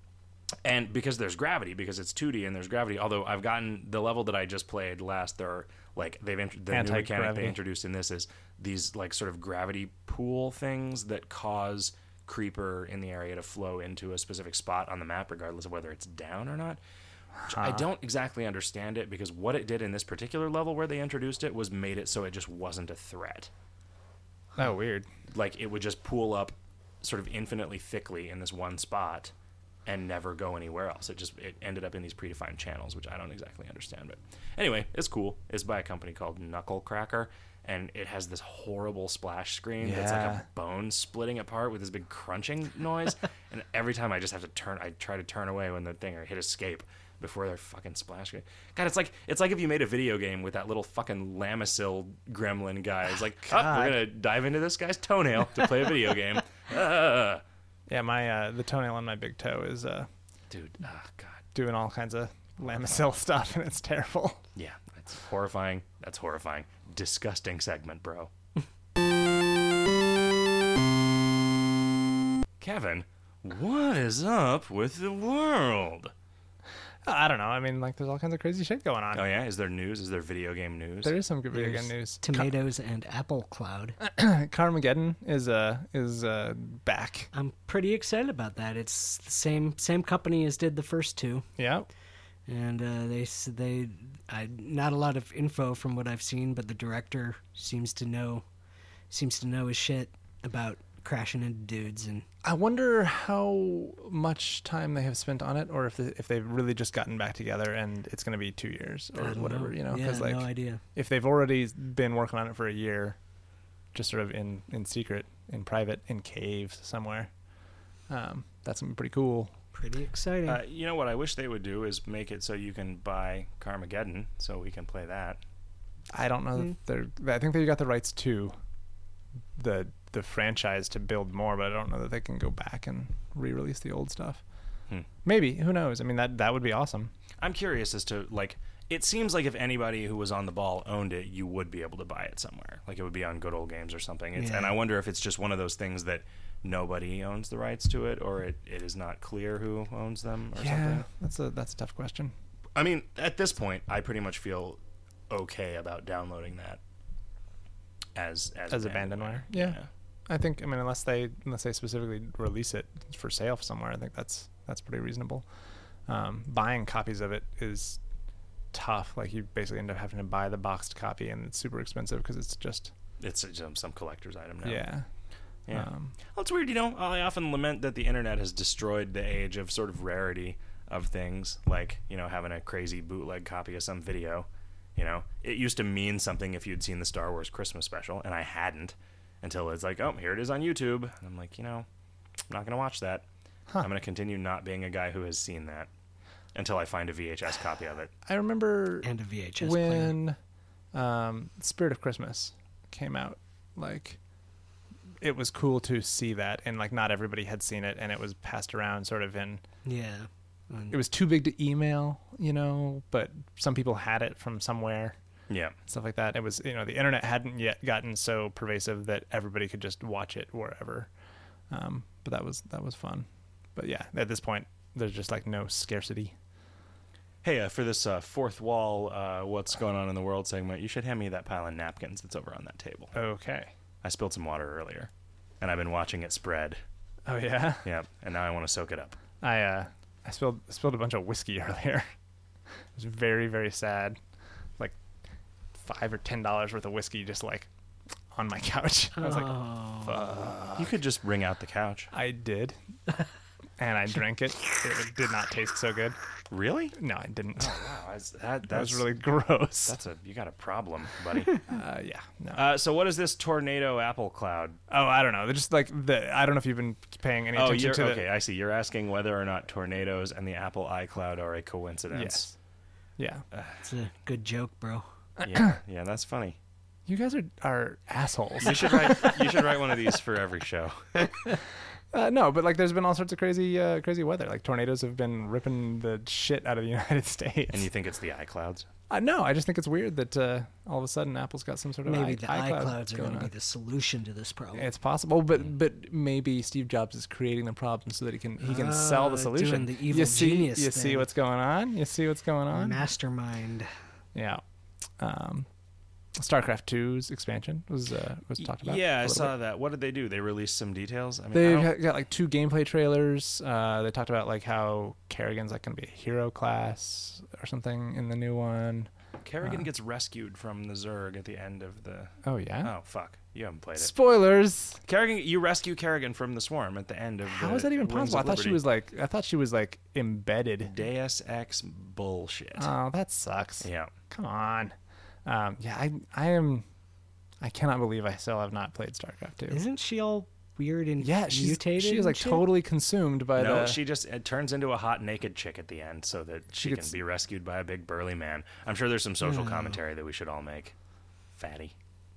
And because there's gravity, because it's two D and there's gravity. Although I've gotten the level that I just played last, there are like they've int- the new mechanic Anti-gravity. they introduced in this is these like sort of gravity pool things that cause creeper in the area to flow into a specific spot on the map, regardless of whether it's down or not. Which I don't exactly understand it, because what it did in this particular level where they introduced it was made it so it just wasn't a threat. Oh, weird. Like it would just pool up sort of infinitely thickly in this one spot and never go anywhere else. It just it ended up in these predefined channels, which I don't exactly understand. But anyway, it's cool. It's by a company called Knuckle Cracker, and it has this horrible splash screen that's like Yeah. a bone splitting apart with this big crunching noise. And every time I just have to turn, I try to turn away when the thing or hit escape before their fucking splash screen. God, it's like it's like if you made a video game with that little fucking Lamisil gremlin guy. It's like, oh, God. we're gonna dive into this guy's toenail to play a video game. Ah. Yeah, my uh, the toenail on my big toe is uh, Dude, oh god. doing all kinds of Lamisil stuff, and it's terrible. Yeah, it's horrifying. That's horrifying. Disgusting segment, bro. Kevin, what is up with the world? I don't know. I mean, like, there's all kinds of crazy shit going on. Oh yeah, is there news? Is there video game news? There is some good video There's game news. Tomatoes and Apple Cloud. Carmageddon is uh is uh back. I'm pretty excited about that. It's the same same company as did the first two, Yeah. and uh, they s- they I not a lot of info from what I've seen, but the director seems to know seems to know his shit about crashing into dudes, and I wonder how much time they have spent on it, or if they, if they've really just gotten back together and it's going to be two years I or don't whatever, you know? yeah, Because like, no idea. if they've already been working on it for a year, just sort of in in secret, in private, in caves somewhere, um, that's something pretty cool. Pretty exciting. Uh, you know what I wish they would do is make it so you can buy Carmageddon, so we can play that. I don't know. Hmm. If they're. I think they got the rights to the the franchise to build more, but I don't know that they can go back and re-release the old stuff. Hmm. Maybe, who knows? I mean, that that would be awesome. I'm curious as to, like, it seems like if anybody who was on the ball owned it, you would be able to buy it somewhere. Like, it would be on Good Old Games or something. It's, Yeah. And I wonder if it's just one of those things that nobody owns the rights to it, or it, it is not clear who owns them or Yeah, something. that's a that's a tough question. I mean, at this point, I pretty much feel okay about downloading that as as, As abandonware. Yeah. yeah. I think. I mean, unless they unless they specifically release it for sale somewhere, I think that's that's pretty reasonable. Um, buying copies of it is tough. Like, you basically end up having to buy the boxed copy, and it's super expensive because it's just It's some, some collector's item now. yeah. Yeah. Um, Well, it's weird, you know. I often lament that the internet has destroyed the age of sort of rarity of things, like, you know, having a crazy bootleg copy of some video. You know, it used to mean something if you'd seen the Star Wars Christmas special, and I hadn't until it's like, oh, here it is on YouTube. And I'm like, you know, I'm not going to watch that. Huh. I'm going to continue not being a guy who has seen that until I find a V H S copy of it. I remember and a V H S player. when um, Spirit of Christmas came out. Like, it was cool to see that, and like not everybody had seen it, and it was passed around sort of in. Yeah. And It was too big to email, you know, but some people had it from somewhere, Yeah. stuff like that. It was, you know, the internet hadn't yet gotten so pervasive that everybody could just watch it wherever. Um, but that was that was fun. But yeah, at this point, there's just like no scarcity. Hey, uh, for this uh, fourth wall, uh, what's going on in the world segment, you should hand me that pile of napkins that's over on that table. Okay. I spilled some water earlier, and I've been watching it spread. Oh yeah. Yep, and now I want to soak it up. I uh I spilled spilled a bunch of whiskey earlier. It was very very sad. Like five or ten dollars worth of whiskey just like on my couch. I was like, oh, fuck. You could just bring out the couch. I did, and I drank it. It did not taste so good. Really? No, I didn't. Wow, that's, that, That was that's really gross. That's a you got a problem, buddy. Uh, yeah. No. uh, so what is this tornado apple cloud? oh, I don't know. They're just like the. I don't know if you've been paying any Oh, attention you're to okay. the. I see. You're asking whether or not tornadoes and the Apple iCloud are a coincidence. Yes. Yeah. it's a good joke, bro. Yeah, yeah, that's funny. You guys are are assholes. You should write. You should write one of these for every show. Uh, no, but like, there's been all sorts of crazy, uh, crazy weather. Like tornadoes have been ripping the shit out of the United States. And you think it's the iClouds? Uh, no, I just think it's weird that uh, all of a sudden Apple's got some sort of Maybe I- the iCloud iClouds are going going to be on. the solution to this problem. It's possible, but but maybe Steve Jobs is creating the problem so that he can he can sell the Ah, solution. doing the evil you see, genius you see thing. what's going on. You see what's going on. Mastermind. Yeah. Um, StarCraft two's expansion was uh, was talked about. Yeah, a I little saw bit. that. What did they do? They released some details. I mean, I They've don't- got, got like two gameplay trailers. Uh, they talked about like how Kerrigan's like going to be a hero class or something in the new one. Kerrigan uh, gets rescued from the Zerg at the end of the. Oh yeah. Oh fuck! You haven't played it. Spoilers. Kerrigan, you rescue Kerrigan from the Swarm at the end of. How the is that even Wings possible? I of thought she Liberty. was like I thought she was like embedded. Deus Ex bullshit. Oh, that sucks. yeah. Come on. Um, yeah, I I am. I cannot believe I still have not played StarCraft two. Isn't she all weird and Yeah, she's mutated? she is and like shit? totally consumed by No, the. she just it turns into a hot naked chick at the end, so that she, She gets- can be rescued by a big burly man. I'm sure there's some social Oh. commentary that we should all make. Fatty.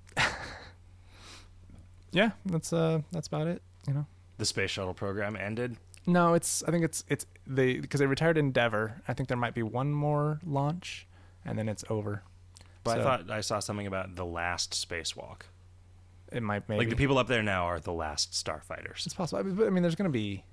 Yeah, that's uh that's about it. You know. The space shuttle program ended. No, it's. I think it's it's they because they retired Endeavour. I think there might be one more launch, and then it's over. But So- I thought I saw something about the last spacewalk. It might maybe Like the people up there now are the last starfighters. It's possible. I mean, but, I mean, there's going to be.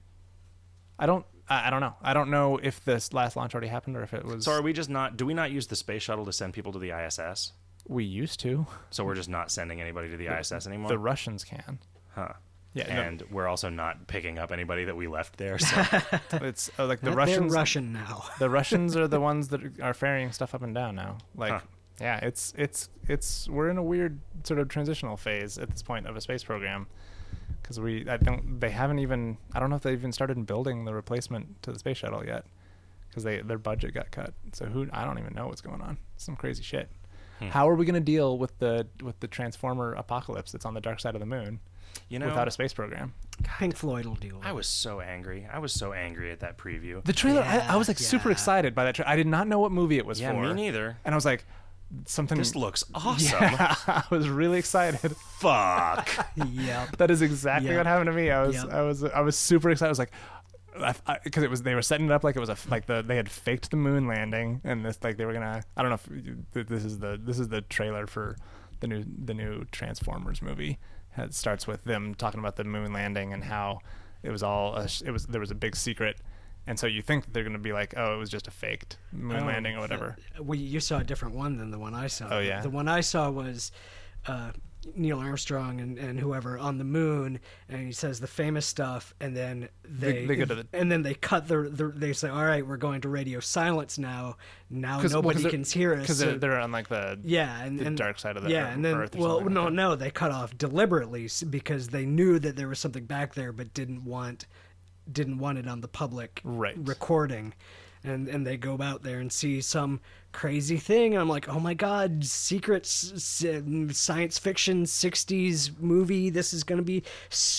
I don't. I, I don't know. I don't know if this last launch already happened or if it was. So are we just not? Do we not use the space shuttle to send people to the I S S? We used to. So we're just not sending anybody to the I S S anymore. The Russians can. huh? Yeah, no. And we're also not picking up anybody that we left there. So It's uh, like the They're Russians. Russian now. The Russians are the ones that are ferrying stuff up and down now. Like, Huh. yeah, it's it's it's we're in a weird sort of transitional phase at this point of a space program because we I don't they haven't even I don't know if they even started building the replacement to the space shuttle yet because they their budget got cut. So who I don't even know what's going on. Some crazy shit. Hmm. How are we going to deal with the with the Transformer apocalypse that's on the dark side of the moon you know, without a space program? Pink Floyd will deal with I it. was so angry. I was so angry at that preview. The trailer, I, I was like Yeah, super yeah. excited by that. Tra- I did not know what movie it was yeah, for. me neither. And I was like, something. This looks awesome. Yeah, I was really excited. Fuck. Yep. That is exactly Yep. what happened to me. I was, Yep. I was, I was super excited. I was like, because it was they were setting it up like it was a like the they had faked the moon landing and this like they were gonna. I don't know if you- this is the this is the trailer for the new the new Transformers movie. It starts with them talking about the moon landing and how it was all a, sh- it was there was a big secret. And so you think that they're going to be like, oh, it was just a faked moon Oh, landing or whatever. Well, you saw a different one than the one I saw. Oh, yeah? The one I saw was uh, Neil Armstrong and, and whoever on the moon, and he says the famous stuff, and then they, They- they go to the- and then they cut the, the they say, all right, we're going to radio silence now. Now 'Cause- well, nobody 'cause they're- can hear us. Because so- they're, they're on like the yeah, and, the and dark side of the yeah, earth, and then earth or well, something no, like that. no, they cut off deliberately s- because they knew that there was something back there, but didn't want didn't want it on the public Right. recording. And and they go out there and see some crazy thing. And I'm like, oh my god, secret s- s- science fiction sixties movie. This is gonna be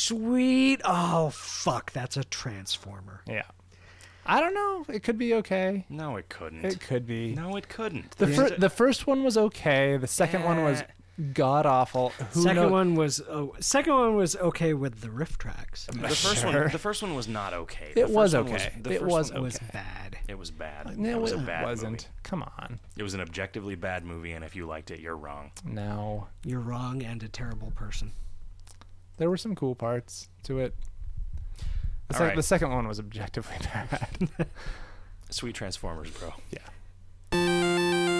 sweet. Oh fuck, that's a Transformer. Yeah. I don't know. It could be okay. No, it couldn't. It could be. No, it couldn't. The There's fir- a- the first one was okay. The second one was god awful. Who second knows? one was oh, second one was okay with the riff tracks. the first Sure. one. The first one was not okay. It The first was one okay. the It first was one It was okay. bad. It was bad. No, it was a it bad wasn't. movie. Come on. It was an objectively bad movie, and if you liked it, you're wrong. No. You're wrong and a terrible person. There were some cool parts to it. The, All sec- right. the second one was objectively bad. Sweet Transformers, bro. yeah.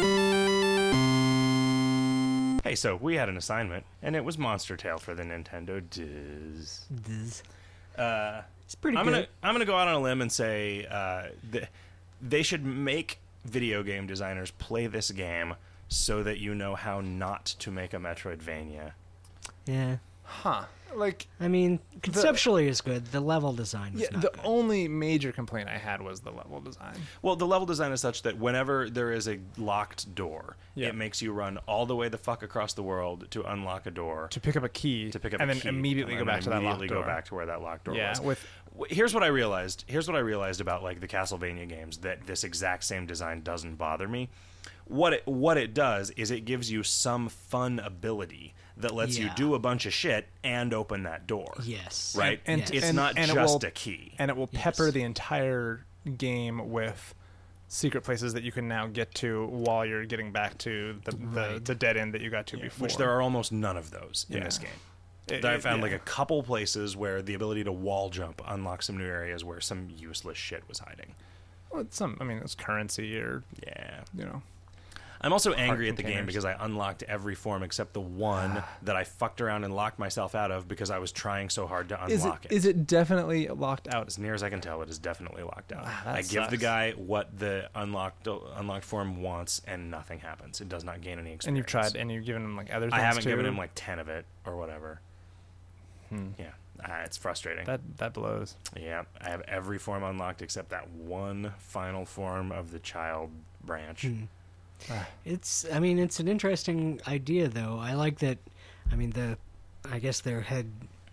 Hey, so we had an assignment, and it was Monster Tale for the Nintendo Diz. Uh, It's pretty I'm good. gonna I'm gonna go out on a limb and say uh, th- they should make video game designers play this game so that you know how not to make a Metroidvania. Yeah. Huh. Like, I mean, conceptually is good. The level design was yeah, not the good. only major complaint I had was the level design. Well, the level design is such that whenever there is a locked door, Yeah. it makes you run all the way the fuck across the world to unlock a door. To pick up a key. to pick up and a then key, immediately and go then back to that locked immediately door. go back to where that locked door Yeah, was. with W- Here's what I realized. Here's what I realized about like the Castlevania games that this exact same design doesn't bother me. What it what it does is it gives you some fun ability that lets you Yeah. do a bunch of shit and open that door. Yes. Right? And- Yes. It's and- not and it just will- a key. and it will pepper Yes. the entire game with secret places that you can now get to while you're getting back to the the, Right. the dead end that you got to Yeah, before. which there are almost none of those in Yeah. this game. It- I it- found yeah. like a couple places where the ability to wall jump unlocks some new areas where some useless shit was hiding. Well, it's some. I mean, it's currency or Yeah. you know. I'm also angry at the game containers. because I unlocked every form except the one that I fucked around and locked myself out of because I was trying so hard to Is it, unlock it. is it definitely locked out? As near as I can tell, it is definitely locked out. Ah, that I give the sucks. guy what the unlocked unlocked form wants, and nothing happens. It does not gain any experience. And you've tried, and you've given him like other things I haven't too? given him like ten of it or whatever. Hmm. Yeah, uh, it's frustrating. That that blows. Yeah, I have every form unlocked except that one final form of the child branch. Hmm. Ah. It's, I mean, it's an interesting idea, though. I like that. I mean, the, I guess their head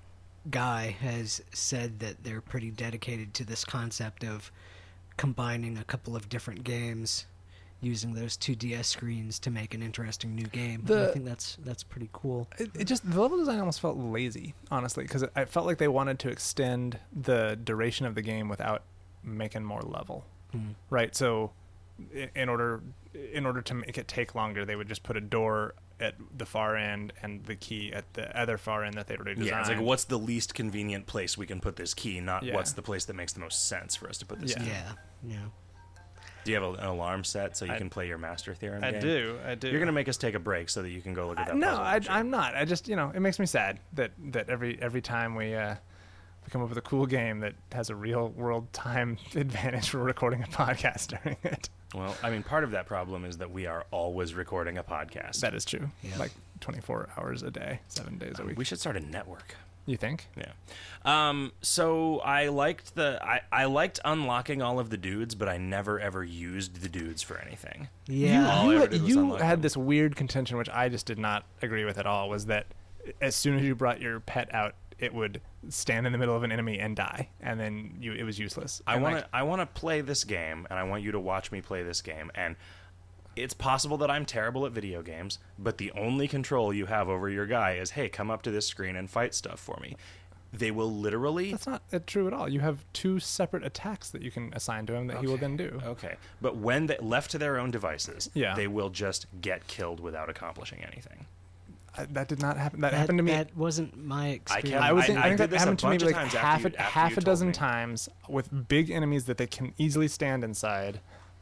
guy has said that they're pretty dedicated to this concept of combining a couple of different games, using those two D S screens to make an interesting new game. The- I think that's that's pretty cool. It, it just the level design almost felt lazy, honestly, because I felt like they wanted to extend the duration of the game without making more level. Hmm. Right. So, i- in order in order to make it take longer, they would just put a door at the far end and the key at the other far end that they'd already designed. Yeah, it's like what's the least convenient place we can put this key, not Yeah. what's the place that makes the most sense for us to put this Yeah. key. Yeah, yeah. Do you have a, an alarm set so you I- can play your Master Theorem I game? do. I do. You're gonna make us take a break so that you can go look at I- that. no, puzzle I, and shit. I'm not. I just you know it makes me sad that that every every time we. Uh, we come up with a cool game that has a real world time advantage for recording a podcast during it. Well, I mean, part of that problem is that we are always recording a podcast. That is true. Yeah. Like twenty-four hours a day, seven days a week. We should start a network. You think? Yeah. Um, so I liked the I, I liked unlocking all of the dudes, but I never ever used the dudes for anything. Yeah. All I you ever had, did was you unlock had them. this weird contention, which I just did not agree with at all. Was that as soon as you brought your pet out, it would stand in the middle of an enemy and die, and then you it was useless. I And, want like, to I want to play this game, and I want you to watch me play this game. And it's possible that I'm terrible at video games, but the only control you have over your guy is, hey, come up to this screen and fight stuff for me. They will literally. That's not uh, true at all. You have two separate attacks that you can assign to him that he will Okay. then do. Okay, but when they left to their own devices, Yeah. they will just get killed without accomplishing anything. I, that did not happen. That, That, happened to me. that wasn't my experience. kept- I would I- think, I, I think did that this a happened to me bunch of like times after half you- a, after half you a told dozen me. times with big enemies that they can easily stand inside.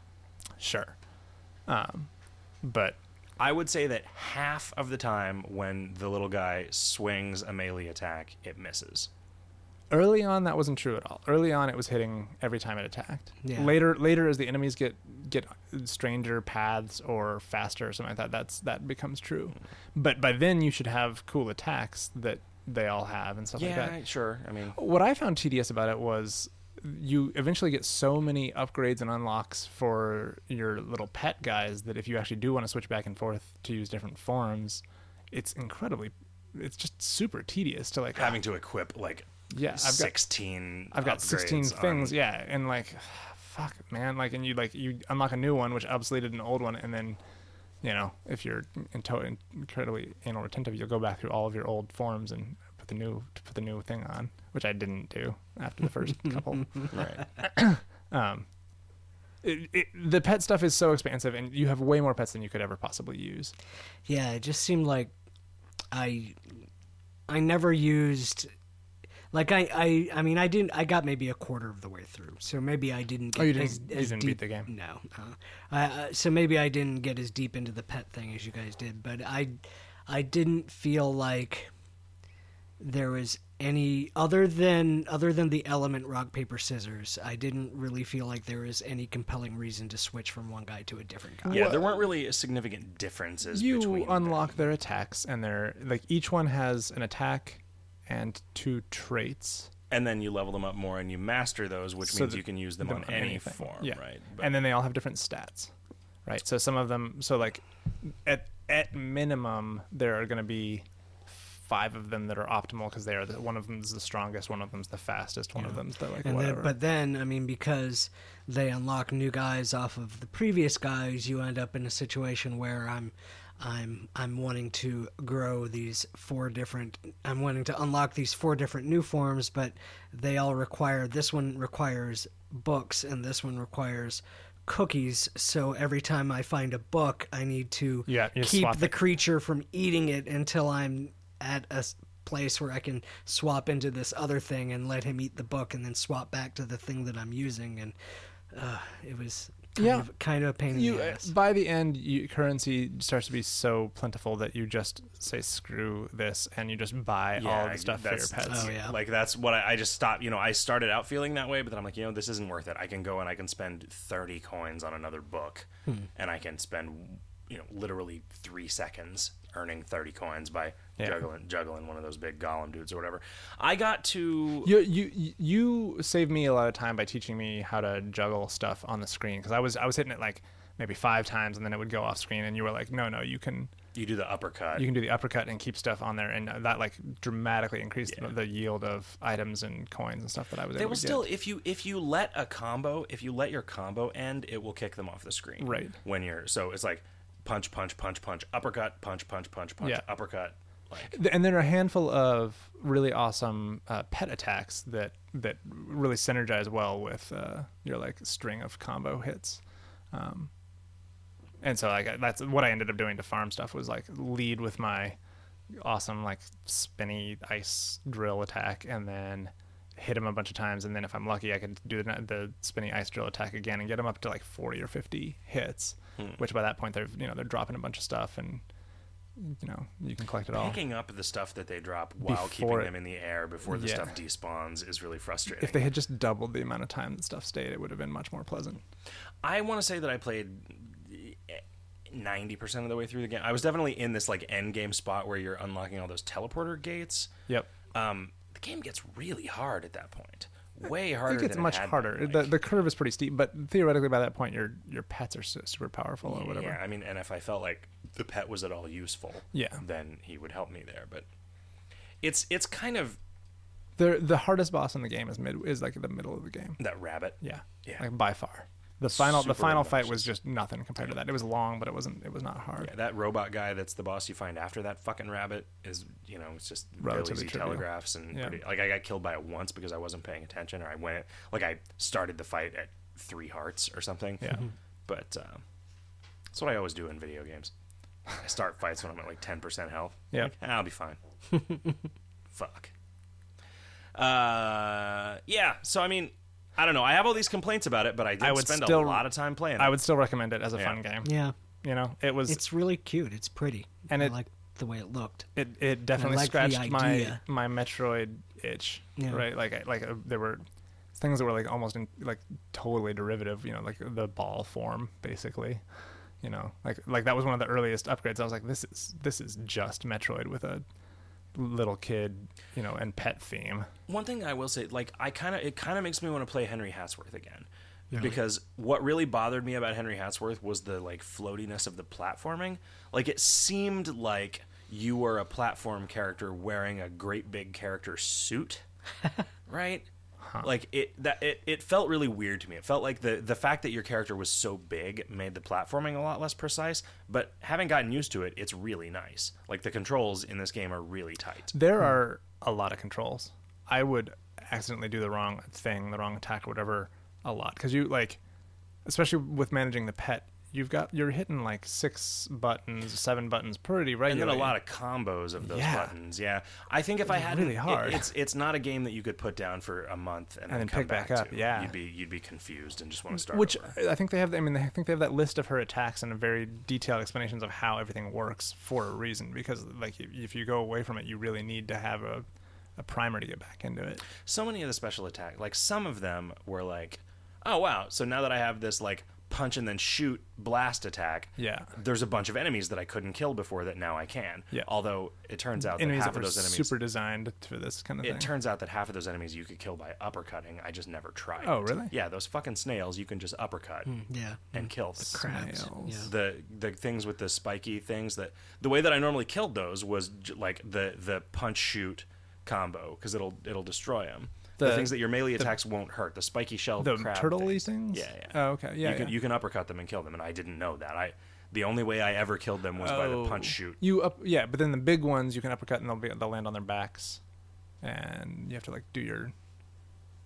Sure, um, but I would say that half of the time when the little guy swings a melee attack, it misses. early on that wasn't true at all. Early on, it was hitting every time it attacked. Yeah. Later, later as the enemies get get stranger paths or faster or something like that, that's that becomes true. But by then, you should have cool attacks that they all have and stuff like that. Yeah, sure. I mean, What I found tedious about it was you eventually get so many upgrades and unlocks for your little pet guys that if you actually do want to switch back and forth to use different forms, it's incredibly, it's just super tedious to like having to equip like yeah, I've got sixteen. I've got sixteen upgrades things, on- yeah, and like fuck man, like and you like you unlock a new one which obsoleted an old one, and then you know if you're into- incredibly anal retentive, you'll go back through all of your old forms and put the new to put the new thing on, which I didn't do after the first couple. Right. Um, it, it, the pet stuff is so expansive, and you have way more pets than you could ever possibly use. Yeah, it just seemed like I I never used like I, I I mean I didn't I got maybe a quarter of the way through, so maybe I didn't get Oh, you didn't- as, you as didn't deep, beat the game? No, uh, uh, so maybe I didn't get as deep into the pet thing as you guys did, but I I didn't feel like there was any other than other than the element rock paper scissors. I didn't really feel like there was any compelling reason to switch from one guy to a different guy. Yeah, there weren't really significant differences You between unlock them. their attacks, and their like each one has an attack and two traits. And then you level them up more and you master those, which So means that- you can use them them on on any anything. form, Yeah. right? And then they all have different stats, right? So some of them, so like at at minimum, there are going to be five of them that are optimal because they are the, one of them is the strongest, one of them's the fastest, one of Yeah. them's the like And whatever. then, but then, I mean, because they unlock new guys off of the previous guys, you end up in a situation where I'm, I'm, I'm wanting to grow these four different. I'm wanting to unlock these four different new forms, but they all require. This one requires books, and this one requires cookies, so every time I find a book, I need to Yeah, you keep swap the it. creature from eating it until I'm at a s- place where I can swap into this other thing and let him eat the book, and then swap back to the thing that I'm using. And uh, it was kind Yeah. of kind of a pain in You, the uh, ass. by the end, you, currency starts to be so plentiful that you just say screw this and you just buy all the stuff for your that's- pets. Oh, yeah. Like that's what I, I just stopped. You know, I started out feeling that way, but then I'm like, you know, this isn't worth it. I can go and I can spend thirty coins on another book, Hmm. and I can spend, you know, literally three seconds earning thirty coins by Yeah. juggling juggling one of those big golem dudes or whatever. I got to You you you saved me a lot of time by teaching me how to juggle stuff on the screen because I was I was hitting it like maybe five times and then it would go off screen and you were like no no you can you do the uppercut. you can do the uppercut and keep stuff on there and that like dramatically increased Yeah. the yield of items and coins and stuff that I was They able will to still, get. if you if you let a combo, if you let your combo end, it will kick them off the screen. Right. When you're so it's like punch, punch, punch, punch, uppercut, punch, punch, punch, punch, Yeah. uppercut. Like Th- and there are a handful of really awesome uh, pet attacks that that really synergize well with uh, your like string of combo hits. Um, and so like that's what I ended up doing to farm stuff was like lead with my awesome like spinny ice drill attack and then hit him a bunch of times and then if I'm lucky I can do the, the spinny ice drill attack again and get him up to like forty or fifty hits, Hmm. which by that point they're you know they're dropping a bunch of stuff and you know you can collect it all. picking up the stuff that they drop while Before keeping it- them in the air before the Yeah. stuff despawns is really frustrating. If they had just doubled the amount of time that stuff stayed, it would have been much more pleasant. I want to say that I played ninety percent of the way through the game. I was definitely in this like end game spot where you're unlocking all those teleporter gates. Yep. Um, the game gets really hard at that point. Way harder. It gets than much it had harder. been, the like- the curve is pretty steep, but theoretically by that point your your pets are su- super powerful or whatever. Yeah, I mean, and if I felt like the pet was at all useful, Yeah. then he would help me there. But it's it's kind of The the hardest boss in the game is mid is like the middle of the game. that rabbit. Yeah. Yeah. Like by far. The final the Super final fight obnoxious. was just nothing compared to that. It was long, but it wasn't it was not hard. Yeah, that robot guy that's the boss you find after that fucking rabbit is, you know, it's just Relatively Billy Z trivial. telegraphs and Yeah. pretty, like I got killed by it once because I wasn't paying attention or I went like I started the fight at three hearts or something. Yeah. But uh, that's what I always do in video games. I start fights when I'm at like ten percent health. Yeah. Like, "Ah, I'll be fine. Fuck. Uh, yeah. So I mean, I don't know. I have all these complaints about it, but I did I would spend still- a lot of time playing. I it. would still recommend it as a Yeah. fun game. Yeah, You know, it was it's really cute. It's pretty, And I it- like the way it looked. it it definitely like the scratched my idea. my Metroid itch, Yeah. right? Like I- like uh, there were things that were like almost in, like totally derivative, you know, like the ball form basically. You know, like like that was one of the earliest upgrades. I was like, this is this is just Metroid with a little kid, you know, and pet theme. One thing I will say, like, I kind of it kind of makes me want to play Henry Hatsworth again, Really? because what really bothered me about Henry Hatsworth was the like floatiness of the platforming. Like, it seemed like you were a platform character wearing a great big character suit, right? Like it that it, it felt really weird to me. It felt like the the fact that your character was so big made the platforming a lot less precise. But having gotten used to it, it's really nice. Like the controls in this game are really tight. There are a lot of controls. I would accidentally do the wrong thing, the wrong attack or whatever a lot because you like, especially with managing the pet, you've got you're hitting like six buttons, seven buttons pretty And regularly. then a lot of combos of those Yeah. buttons. Yeah, I think if I had really hard. it's it's not a game that you could put down for a month and, And then come pick back back up, to. yeah. you'd be you'd be confused and just want to start. Which over. I think they have. I mean, I think they have that list of her attacks and a very detailed explanations of how everything works for a reason. Because like if- if you go away from it, you really need to have a a primer to get back into it. So many of the special attack, like some of them were like, oh wow, so now that I have this like punch and then shoot blast attack, Yeah. there's a bunch of enemies that I couldn't kill before that now I can. Yeah. Although it turns out that Enemies half that of were those enemies super designed for this kind of it thing. turns out that half of those enemies you could kill by uppercutting. I just never tried. Oh, it. really? Yeah, those fucking snails you can just uppercut Yeah, and kill. The crabs. Snails. Yeah. the the things with the spiky things that the way that I normally killed those was j- like the the punch shoot combo because it'll it'll destroy them. The, The- things that your melee attacks won't hurt. The spiky shell The crab turtle-y things. things? Yeah, yeah. Oh, okay. Yeah, You can yeah. you can uppercut them and kill them, and I didn't know that. I the only way I ever killed them was by the punch Oh. shoot. You up, yeah, but then the big ones you can uppercut and they'll be they'll land on their backs, and you have to like do your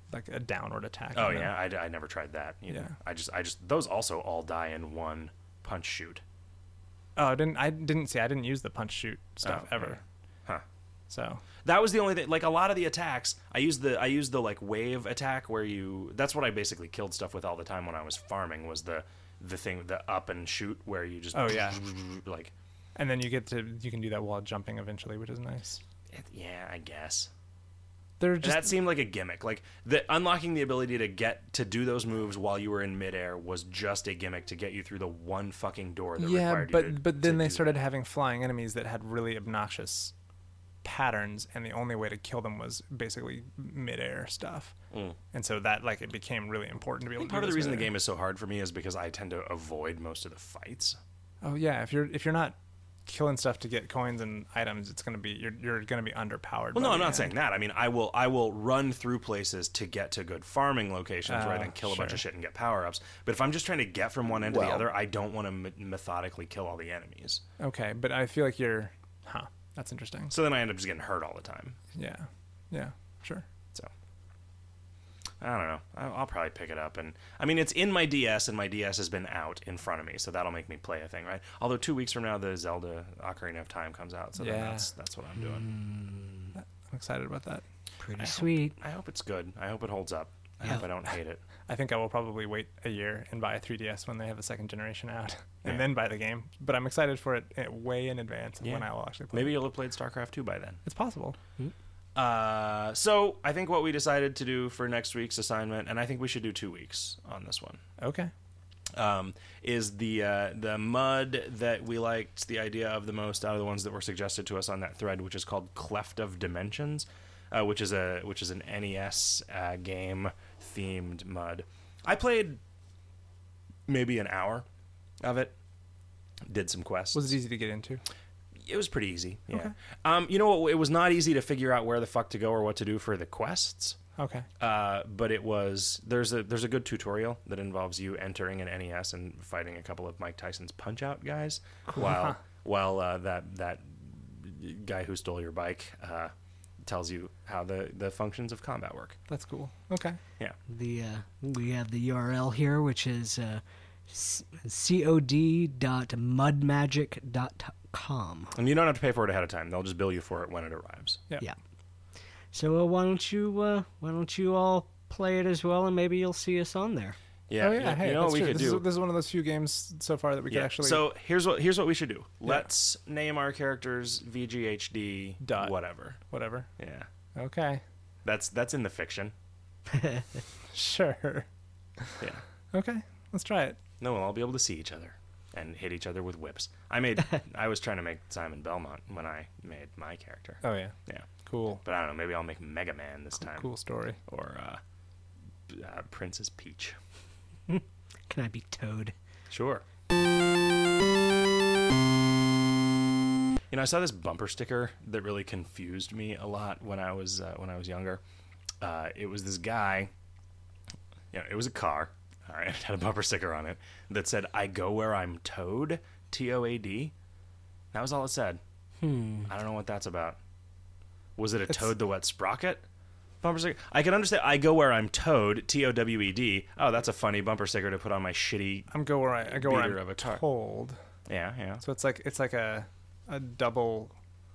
like a downward attack. Oh on them. yeah, I, I never tried that either. Yeah. I just I just those also all die in one punch shoot. Oh, I didn't I didn't see. I didn't use the punch shoot stuff Oh, ever. Huh. So That was the only thing. Like a lot of the attacks, I used the I used the like wave attack where you. That's what I basically killed stuff with all the time when I was farming. Was the the thing the up and shoot where you just. Oh, yeah. Like. and then you get to you can do that while jumping eventually, which is nice. It, yeah, I guess. They're And just that seemed like a gimmick. Like the unlocking the ability to get to do those moves while you were in midair was just a gimmick to get you through the one fucking door that yeah, required but you to. but then to they do started that. having flying enemies that had really obnoxious patterns, and the only way to kill them was basically midair stuff. Mm. And so that like it became really important to be I able think to. part do of the this reason the midair. game is so hard for me is because I tend to avoid most of the fights. Oh yeah, if you're if you're not killing stuff to get coins and items, it's gonna be you're you're gonna be underpowered. Well, by no, I'm the not end. saying that. I mean, I will I will run through places to get to good farming locations, right, Oh, and kill a bunch sure. of shit and get power ups. But if I'm just trying to get from one end to Well- the other, I don't want to me- methodically kill all the enemies. Okay, but I feel like you're, huh? That's interesting. So then I end up just getting hurt all the time. Yeah, yeah, sure. So I don't know. I'll, I'll probably pick it up, and I mean, it's in my D S, and my D S has been out in front of me, so that'll make me play a thing, right? Although two weeks from now, the Zelda Ocarina of Time comes out, so then Yeah. that's that's what I'm doing. I'm excited about that. Pretty I hope- sweet. I hope it's good. I hope it holds up. I Yeah. hope I don't hate it. I think I will probably wait a year and buy a three D S when they have a second generation out, and Yeah. then buy the game. But I'm excited for it eh, way in advance of Yeah. when I will actually play. Maybe it. you'll have played StarCraft two by then. It's possible. Uh, so I think what we decided to do for next week's assignment, and I think we should do two weeks on this one, Okay. um, is the uh, the mud that we liked the idea of the most out of the ones that were suggested to us on that thread, which is called Cleft of Dimensions, uh, which is a which is an N E S uh, game themed mud. I played maybe an hour of it, did some quests. Was it easy to get into? It was pretty easy. Yeah. Okay. Um, you know what? It was not easy to figure out where the fuck to go or what to do for the quests. Okay. Uh, but it was there's a there's a good tutorial that involves you entering an N E S and fighting a couple of Mike Tyson's Punch Out guys, while while uh, that that guy who stole your bike uh, tells you how the, the functions of combat work. That's cool. Okay. Yeah. The uh, we have the U R L here, which is uh, cod dot mudmagic dot com. And you don't have to pay for it ahead of time. They'll just bill you for it when it arrives. Yeah. Yeah. So uh, why don't you uh, why don't you all play it as well, and maybe you'll see us on there. Yeah. oh yeah. You, hey, you know that's what we true. could this do? Is, this is one of those few games so far that we Yeah. could actually. So here's what here's what we should do. Let's name our characters V G H D Dot. whatever. whatever. Yeah. Okay. That's that's in the fiction. Sure. Yeah. Okay. Let's try it. No, we'll all be able to see each other and hit each other with whips. I made I was trying to make Simon Belmont when I made my character. Oh yeah. Yeah. Cool. But I don't know, maybe I'll make Mega Man this time. Cool story. Or uh, uh, Princess Peach. Can I be Toad? Sure. You know, I saw this bumper sticker that really confused me a lot when I was uh, when I was younger. Uh, it was this guy. You know, it was a car. All right, it had a bumper sticker on it that said, "I go where I'm towed." T O A D. That was all it said. Hmm. I don't know what that's about. Was it a It's- Toad the Wet Sprocket bumper sticker? I can understand. I go where I'm towed. T O W E D. Oh, that's a funny bumper sticker to put on my shitty. I'm go where I, I go where Beater I'm of a car. told. Yeah, yeah. So it's like it's like a a double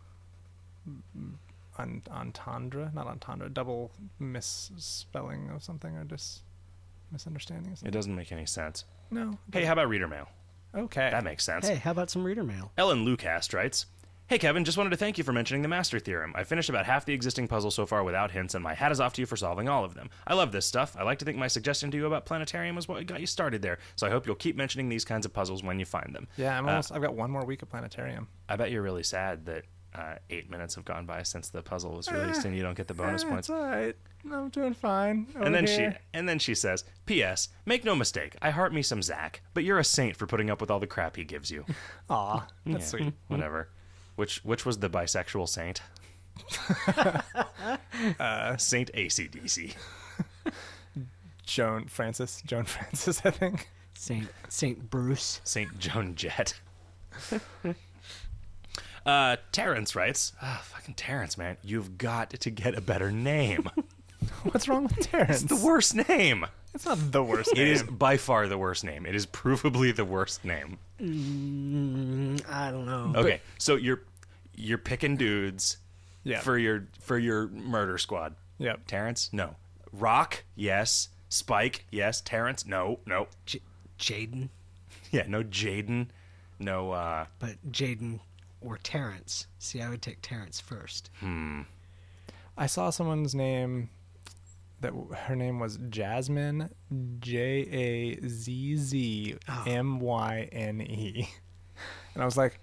on entendre, not entendre, double misspelling of something or just misunderstanding of It something. doesn't make any sense. No. Hey, how about reader mail? Okay. That makes sense. Hey, how about some reader mail? Ellen Lucast writes, "Hey Kevin, just wanted to thank you for mentioning the Master Theorem. I finished about half the existing puzzle so far without hints, and my hat is off to you for solving all of them. I love this stuff. I like to think my suggestion to you about Planetarium was what got you started there, so I hope you'll keep mentioning these kinds of puzzles when you find them. Yeah, I'm Uh, almost. I've got one more week of Planetarium. I bet you're really sad that uh, eight minutes have gone by since the puzzle was released and you don't get the bonus Eh, points." It's all right. I'm doing fine. And over then here. she and then she says, "P S. Make no mistake, I heart me some Zach, but you're a saint for putting up with all the crap he gives you." Aw, that's Yeah, sweet. Whatever. Which which was the bisexual saint? uh, Saint A C D C. Joan Francis. Joan Francis, I think. Saint Saint Bruce. Saint Joan Jett. uh, Terrence writes, ah, fucking Terrence, man, you've got to get a better name. What's wrong with Terrence? It's the worst name. It's not the worst It name. is by far the worst name. It is provably the worst name. Mm, I don't know. Okay, so you're you're picking dudes Yeah. for your for your murder squad. Yep. Terrence, no. Rock, yes. Spike, yes. Terrence, no, no. J- Jaden, Yeah, no. Jaden, no. uh but Jaden or Terrence. See, I would take Terrence first. I saw someone's name that w- her name was Jasmine, J A Z Z M Y N E. And I was like,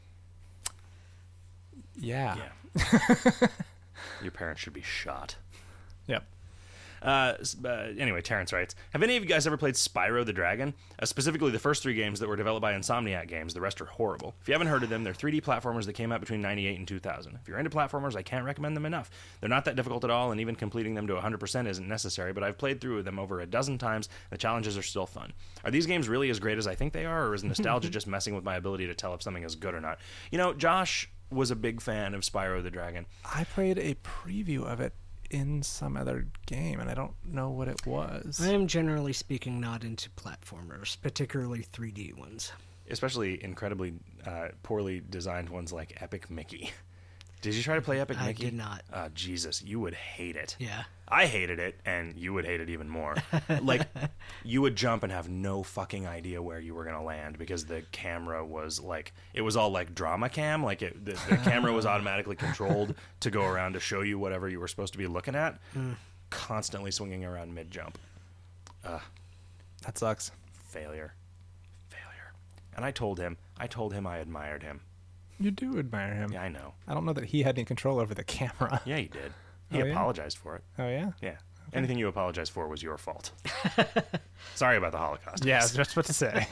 yeah. Yeah. Your parents should be shot. Yep. Uh, s- uh, anyway, Terrence writes, have any of you guys ever played Spyro the Dragon? Uh, specifically the first three games that were developed by Insomniac Games. The rest are horrible. If you haven't heard of them, they're three D platformers that came out between ninety-eight and two thousand. If you're into platformers, I can't recommend them enough. They're not that difficult at all, and even completing them to one hundred percent isn't necessary, but I've played through them over a dozen times. The challenges are still fun. Are these games really as great as I think they are, or is nostalgia just messing with my ability to tell if something is good or not? You know, Josh was a big fan of Spyro the Dragon. I played a preview of it in some other game, and I don't know what it was. I am generally speaking not into platformers, particularly three D ones. Especially incredibly uh, poorly designed ones like Epic Mickey. Did you try to play Epic I Mickey? did not. Uh, Jesus, you would hate it. Yeah. I hated it, and you would hate it even more. Like, you would jump and have no fucking idea where you were going to land because the camera was like, it was all like drama cam. Like, it, the, the camera was automatically controlled to go around to show you whatever you were supposed to be looking at, Mm. constantly swinging around mid jump. Ugh. That sucks. Failure. Failure. And I told him, I told him I admired him. You do admire him. Yeah, I know. I don't know that he had any control over the camera. Yeah, he did. He Oh, yeah? apologized for it. Oh, yeah? Yeah. Anything you apologized for was your fault. Sorry about the Holocaust. Yeah, I was just about to say.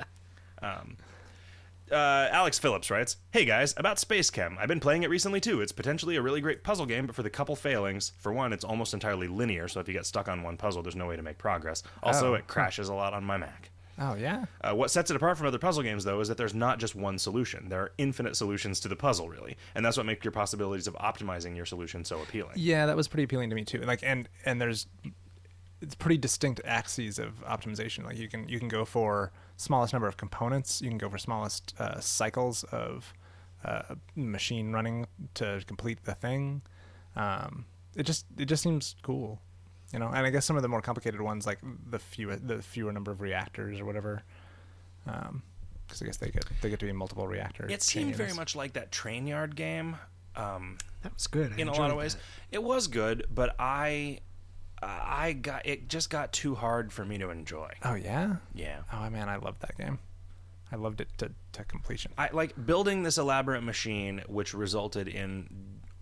Uh, Alex Phillips writes, hey guys, about Space Chem. I've been playing it recently too. It's potentially a really great puzzle game, but for the couple failings, for one, it's almost entirely linear, so if you get stuck on one puzzle, there's no way to make progress. Also, Oh, it crashes a lot on my Mac. Oh, yeah? Uh, what sets it apart from other puzzle games, though, is that there's not just one solution. There are infinite solutions to the puzzle, really, and that's what makes your possibilities of optimizing your solution so appealing. Yeah, that was pretty appealing to me, too. Like, and, and there's... It's pretty distinct axes of optimization. Like you can you can go for smallest number of components. You can go for smallest uh, cycles of uh, machine running to complete the thing. Um, it just it just seems cool, you know. And I guess some of the more complicated ones, like the fewer the fewer number of reactors or whatever, because um, I guess they get they get to be multiple reactors. It seemed very much like that Train Yard game. Um, That was good. I in a lot enjoyed of ways, that. it was good, but I. Uh, I got it just got too hard for me to enjoy. Oh yeah. Yeah. Oh man, I loved that game. I loved it to, to completion. I like building this elaborate machine which resulted in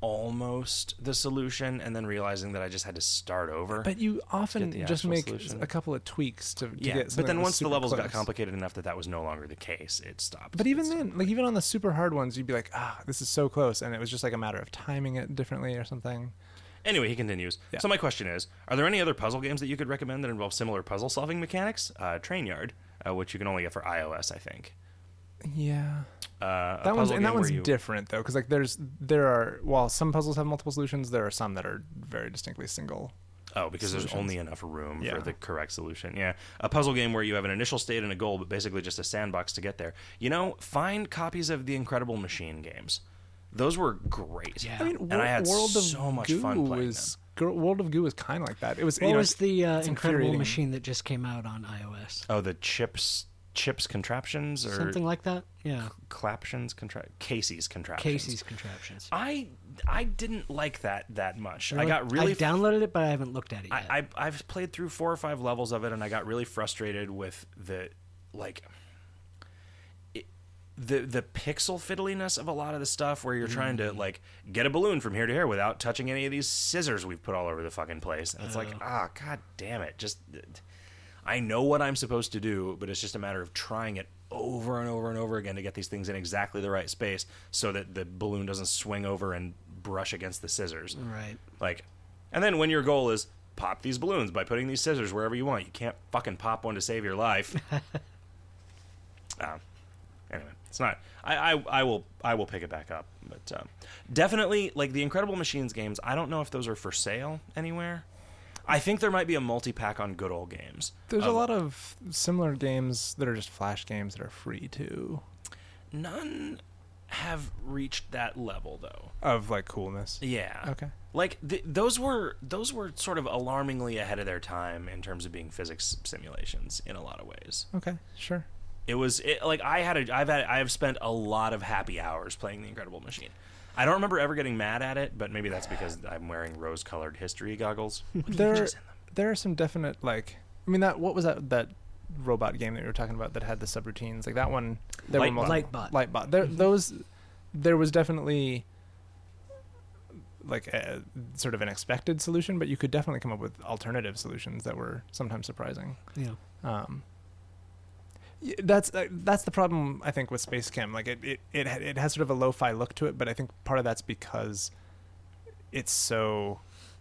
almost the solution and then realizing that I just had to start over. But you often the just actual make solution. a couple of tweaks to, to yeah, get but something then that was once the super levels got close. complicated enough that that was no longer the case, it stopped. But even It then, stopped. like even on the super hard ones, you'd be like, ah, this is so close, and it was just like a matter of timing it differently or something. Anyway, he continues. Yeah. So my question is, are there any other puzzle games that you could recommend that involve similar puzzle-solving mechanics? Uh, Train Yard, uh, which you can only get for iOS, I think. Yeah, Uh, a that one's puzzle and that game one's where you- different though, because like there's there are while some puzzles have multiple solutions, there are some that are very distinctly single. Oh, because there's solutions. only enough room Yeah. for the correct solution. Yeah. A puzzle game where you have an initial state and a goal, but basically just a sandbox to get there. You know, find copies of the Incredible Machine games. Those were great. Yeah. I mean, and I had World of so much Goo fun playing was, Gr- World of Goo was kind of like that. It was. What you know, was the uh, it's Incredible infuriating. Machine that just came out on iOS? Oh, the chips, chips contraptions or Something like that? Yeah. claptions, contra- Casey's contraptions. Casey's Contraptions. I I didn't like that that much. I Really? got really I downloaded it, but I haven't looked at it yet. I, I I've played through four or five levels of it, and I got really frustrated with the like it, the the pixel fiddliness of a lot of the stuff where you're trying to like get a balloon from here to here without touching any of these scissors we've put all over the fucking place. And it's like, ah, god damn it! Just I know what I'm supposed to do, but it's just a matter of trying it over and over and over again to get these things in exactly the right space so that the balloon doesn't swing over and brush against the scissors. Right. Like, and then when your goal is pop these balloons by putting these scissors wherever you want, you can't fucking pop one to save your life. um, anyway, it's not. I, I I will I will pick it back up, but um, definitely like the Incredible Machines games. I don't know if those are for sale anywhere. I think there might be a multi-pack on Good Old Games. There's Um, a lot of similar games that are just Flash games that are free too. None have reached that level, though. Of like coolness. Yeah. Okay. Like th- those were those were sort of alarmingly ahead of their time in terms of being physics simulations in a lot of ways. Okay. Sure. It was it, like I had a I've had I have spent a lot of happy hours playing The Incredible Machine. I don't remember ever getting mad at it, but maybe that's because I'm wearing rose-colored history goggles. With There, leeches in them. there are some definite like. I mean, that what was that that robot game that you were talking about that had the subroutines? Like that one. There were Lightbot. multiple- Lightbot. Lightbot. There, those. There was definitely like a, sort of an expected solution, but you could definitely come up with alternative solutions that were sometimes surprising. Yeah. Um, y- that's uh, that's the problem I think with Space Chem. Like it, it it ha- it has sort of a lo-fi look to it, but I think part of that's because it's so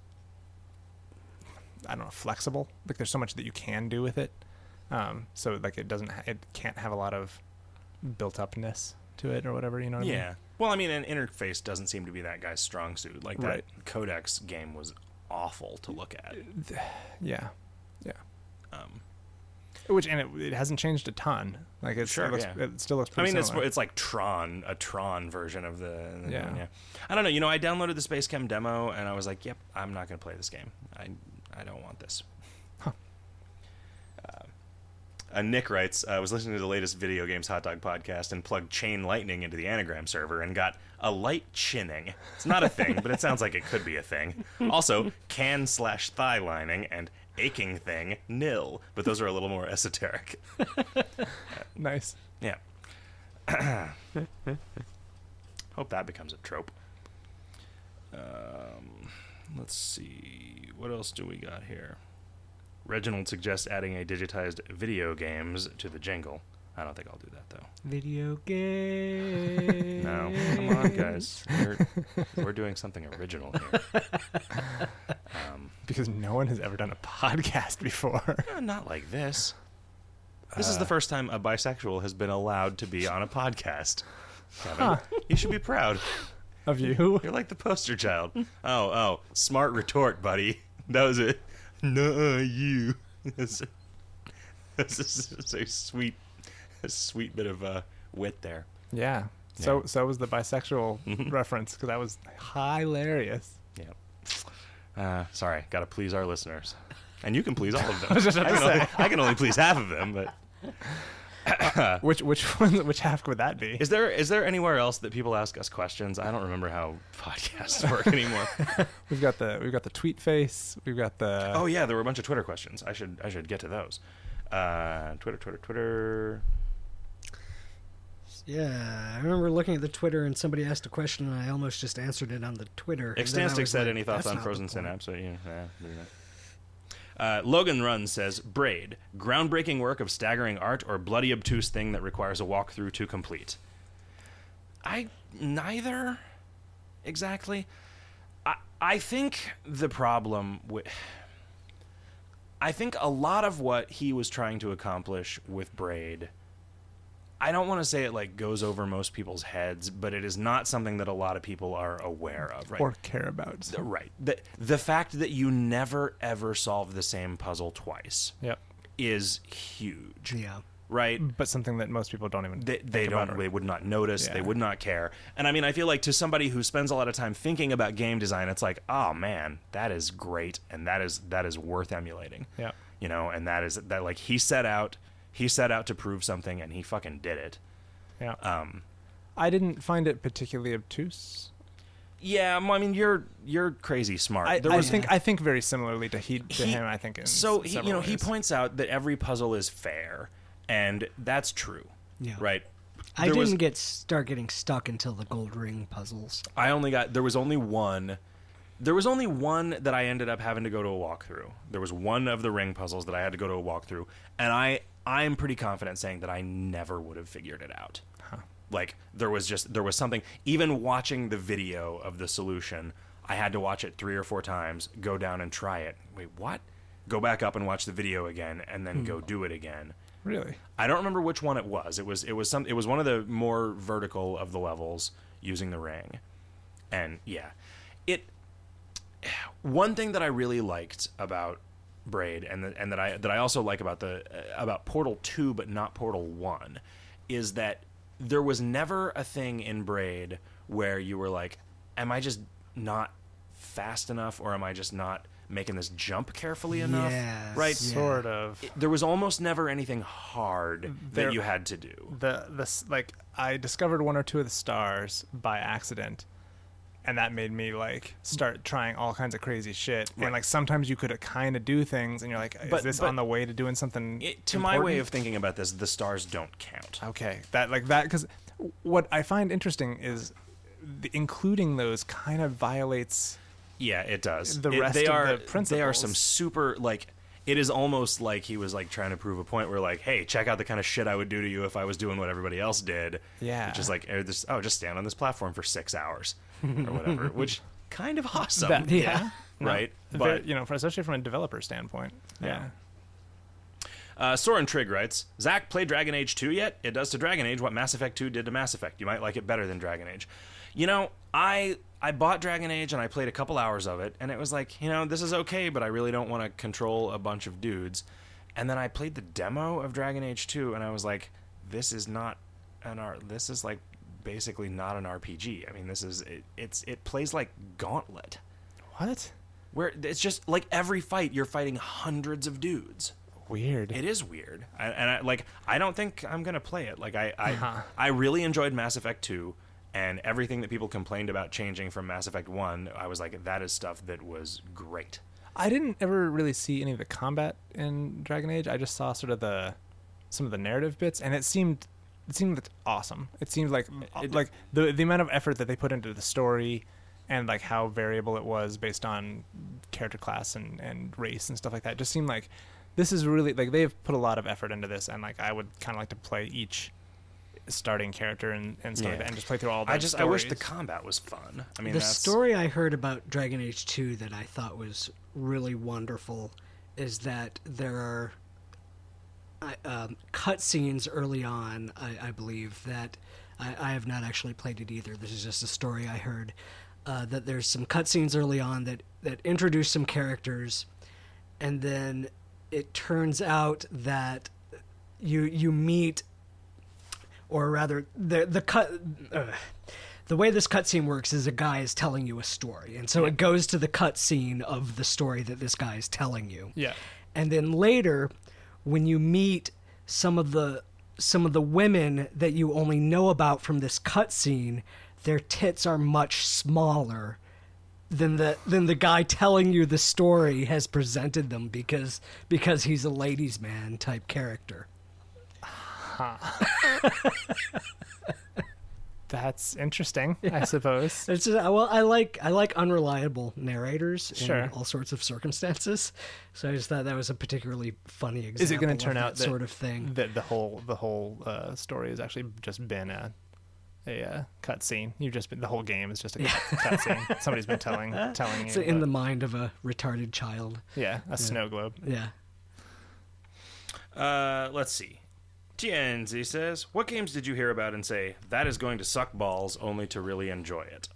I don't know flexible. Like there's so much that you can do with it. Um, so like it doesn't ha- it can't have a lot of built upness to it or whatever. You know what I mean? Yeah. Well, I mean, an interface doesn't seem to be that guy's strong suit. Like that Right. Codex game was awful to look at. Yeah. Yeah. Um, Which and it, it hasn't changed a ton. Like it's, Sure, it, looks, yeah. it still looks I pretty mean, it's similar. it's like Tron, a Tron version of the. Yeah. yeah. I don't know. You know, I downloaded the Space Chem demo and I was like, "Yep, I'm not going to play this game. I I don't want this." Huh. Uh, uh, Nick writes, "I was listening to the latest Video Games Hot Dog podcast and plugged Chain Lightning into the Anagram server and got a light chinning. It's not a thing, but it sounds like it could be a thing. Also, can slash thigh lining and aching thing nil, but those are a little more esoteric." Nice. Yeah. Hope that becomes a trope. Um, let's see. What else do we got here? Reginald suggests adding a digitized video games to the jingle. I don't think I'll do that, though. Video game. No. Come on, guys. We're, we're doing something original here. Um, Because no one has ever done a podcast before. eh, not like this. This is Uh, the first time a bisexual has been allowed to be on a podcast. Kevin, Huh. you should be proud. Of you? You're like the poster child. Oh, oh, smart retort, buddy. That was it. No, you. That's a, that's a, that's a sweet, a sweet bit of uh, wit there. Yeah. So Yeah. so was the bisexual reference because that was hilarious. Yeah. Uh, sorry, got to please our listeners, and you can please all of them. I was just about I to can, only, say. I can only please half of them, but. Which which one which half would that be? Is there is there anywhere else that people ask us questions? I don't remember how podcasts work anymore. We've got the we've got the tweet face. We've got the Oh yeah, there were a bunch of Twitter questions. I should I should get to those. Uh, Twitter, Twitter, Twitter. Yeah, I remember looking at the Twitter and somebody asked a question and I almost just answered it on the Twitter. and then I Extanstic was said, like, "Any thoughts "That's on not the Frozen point." Synapse?" So, yeah, yeah, maybe not. Uh, Logan Run says, "Braid, groundbreaking work of staggering art or bloody obtuse thing that requires a walkthrough to complete." I neither exactly. I I think the problem with I think a lot of what he was trying to accomplish with Braid, I don't want to say it like goes over most people's heads, but it is not something that a lot of people are aware of, right? or care about. The- right. The the fact that you never ever solve the same puzzle twice Yep. is huge. Yeah. Right? But something that most people don't even They, think they about don't or- they would not notice, they Yeah. would not care. And I mean, I feel like to somebody who spends a lot of time thinking about game design, it's like, "Oh man, that is great and that is that is worth emulating." Yeah. You know, and that is that like he set out he set out to prove something and he fucking did it. Yeah. Um I didn't find it particularly obtuse. yeah, well, I mean, you're you're crazy smart. I, There I was- think I think very similarly to he to He- him. I think in so s- he, you several know he ways. points out that every puzzle is fair, and that's true. Yeah. Right. I There didn't was- get start getting stuck until the gold ring puzzles. I only got there was only one. There was only one that I ended up having to go to a walkthrough. There was one of the ring puzzles that I had to go to a walkthrough, and I I'm pretty confident saying that I never would have figured it out. Like there was just there was something. Even watching the video of the solution, I had to watch it three or four times, go down and try it. Wait, what? Go back up and watch the video again, and then go do it again. Really. I don't remember which one it was. It was it was some it was one of the more vertical of the levels using the ring. And yeah. It one thing that I really liked about Braid, and the, and that I that I also like about the uh, about Portal two, but not Portal one, is that there was never a thing in Braid where you were like, am I just not fast enough, or am I just not making this jump carefully enough? Yes, right? yeah. Sort of. It- there was almost never anything hard There- that you had to do. The the s- like I discovered one or two of the stars by accident, and that made me like start trying all kinds of crazy shit. Right. And like sometimes you could kind of do things, and you're like, is But- this but on the way to doing something? It, to my way important? of thinking about this, the stars don't count. Okay, that like that because what I find interesting is the, including those kind of violates. Yeah, it does. The It- rest they of are, the They are principles. some super, like, it is almost like he was, like, trying to prove a point where, like, hey, check out the kind of shit I would do to you if I was doing what everybody else did. Yeah. Which is like, eh, this, oh, just stand on this platform for six hours or whatever, which kind of awesome. That- Yeah. Right? Very- But, you know, for, especially from a developer standpoint. Yeah. uh, Soren Trigg writes, Zach, played Dragon Age two yet? It does to Dragon Age what Mass Effect two did to Mass Effect. You might like it better than Dragon Age. You know, I I bought Dragon Age and I played a couple hours of it, and it was like, you know, this is okay, but I really don't want to control a bunch of dudes. And then I played the demo of Dragon Age two, and I was like, this is not an R. This is like basically not an R P G. I mean, this is it, it's it plays like Gauntlet, What? where it's just like every fight you're fighting hundreds of dudes. Weird. It is weird, I, and I, like I don't think I'm gonna play it. Like I, I, Uh-huh. I really enjoyed Mass Effect two, and everything that people complained about changing from Mass Effect one, I was like, that is stuff that was great. I didn't ever really see any of the combat in Dragon Age. I just saw sort of the some of the narrative bits, and it seemed it seemed awesome. It seemed like It- like the the amount of effort that they put into the story, and like how variable it was based on character class and, and race and stuff like that. Just seemed like this is really like they've put a lot of effort into this, and like I would kind of like to play each starting character and, and stuff like Yeah. that, and just play through all the I just I wish the stories. combat was fun. I mean, the that's, story I heard about Dragon Age two that I thought was really wonderful is that there are uh, um, cutscenes early on, I, I believe, that I, I have not actually played it either. This is just a story I heard. Uh, that there's some cutscenes early on that, that introduce some characters, and then it turns out that you you meet, or rather, the the cut. Uh, the way this cutscene works is a guy is telling you a story, and so it goes to the cutscene of the story that this guy is telling you. Yeah. And then later, when you meet some of the some of the women that you only know about from this cutscene, their tits are much smaller than the than the guy telling you the story has presented them because because he's a ladies' man type character. That's interesting, I suppose. It's just, well, I like I like unreliable narrators Sure. in all sorts of circumstances. So I just thought that was a particularly funny example. Is it going to of turn out that that sort of thing? that the whole the whole uh, story has actually just been a a uh, cutscene? You've just been the whole game is just a cut cutscene. Somebody's been telling telling you. It's in the about- mind of a retarded child. yeah, a snow globe. Yeah. Uh, let's see. T N Z says, what games did you hear about and say, that is going to suck balls, only to really enjoy it?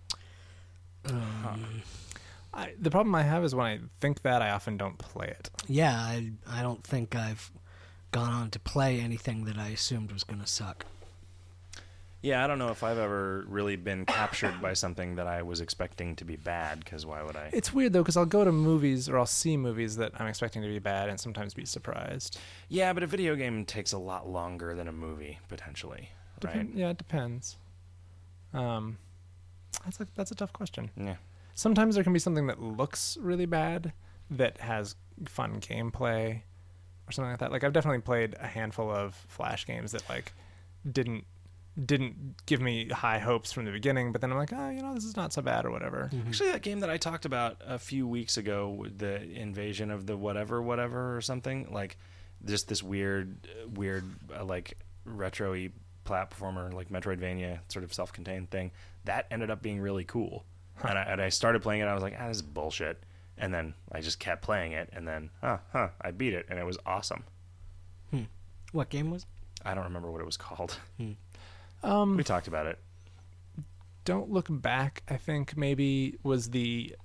I, the problem I have is when I think that, I often don't play it. Yeah, I I don't think I've gone on to play anything that I assumed was going to suck. Yeah, I don't know if I've ever really been captured by something that I was expecting to be bad, because why would I? It's weird though, because I'll go to movies or I'll see movies that I'm expecting to be bad and sometimes be surprised. Yeah, but a video game takes a lot longer than a movie, potentially, right? Depen- Yeah, it depends. Um, that's a that's a tough question. Yeah. Sometimes there can be something that looks really bad that has fun gameplay or something like that. Like I've definitely played a handful of Flash games that like didn't didn't give me high hopes from the beginning, but then I'm like, oh, you know, this is not so bad or whatever. Actually, that game that I talked about a few weeks ago, with the invasion of the whatever, whatever, or something, like just this weird, weird, uh, like retro-y platformer, like Metroidvania, sort of self-contained thing, that ended up being really cool. Huh. And, I, and I started playing it, I was like, ah, this is bullshit. And then I just kept playing it, and then, huh, huh, I beat it, and it was awesome. Hmm. What game was it? I don't remember what it was called. Hmm. Um, We talked about it. Don't Look Back, I think maybe was the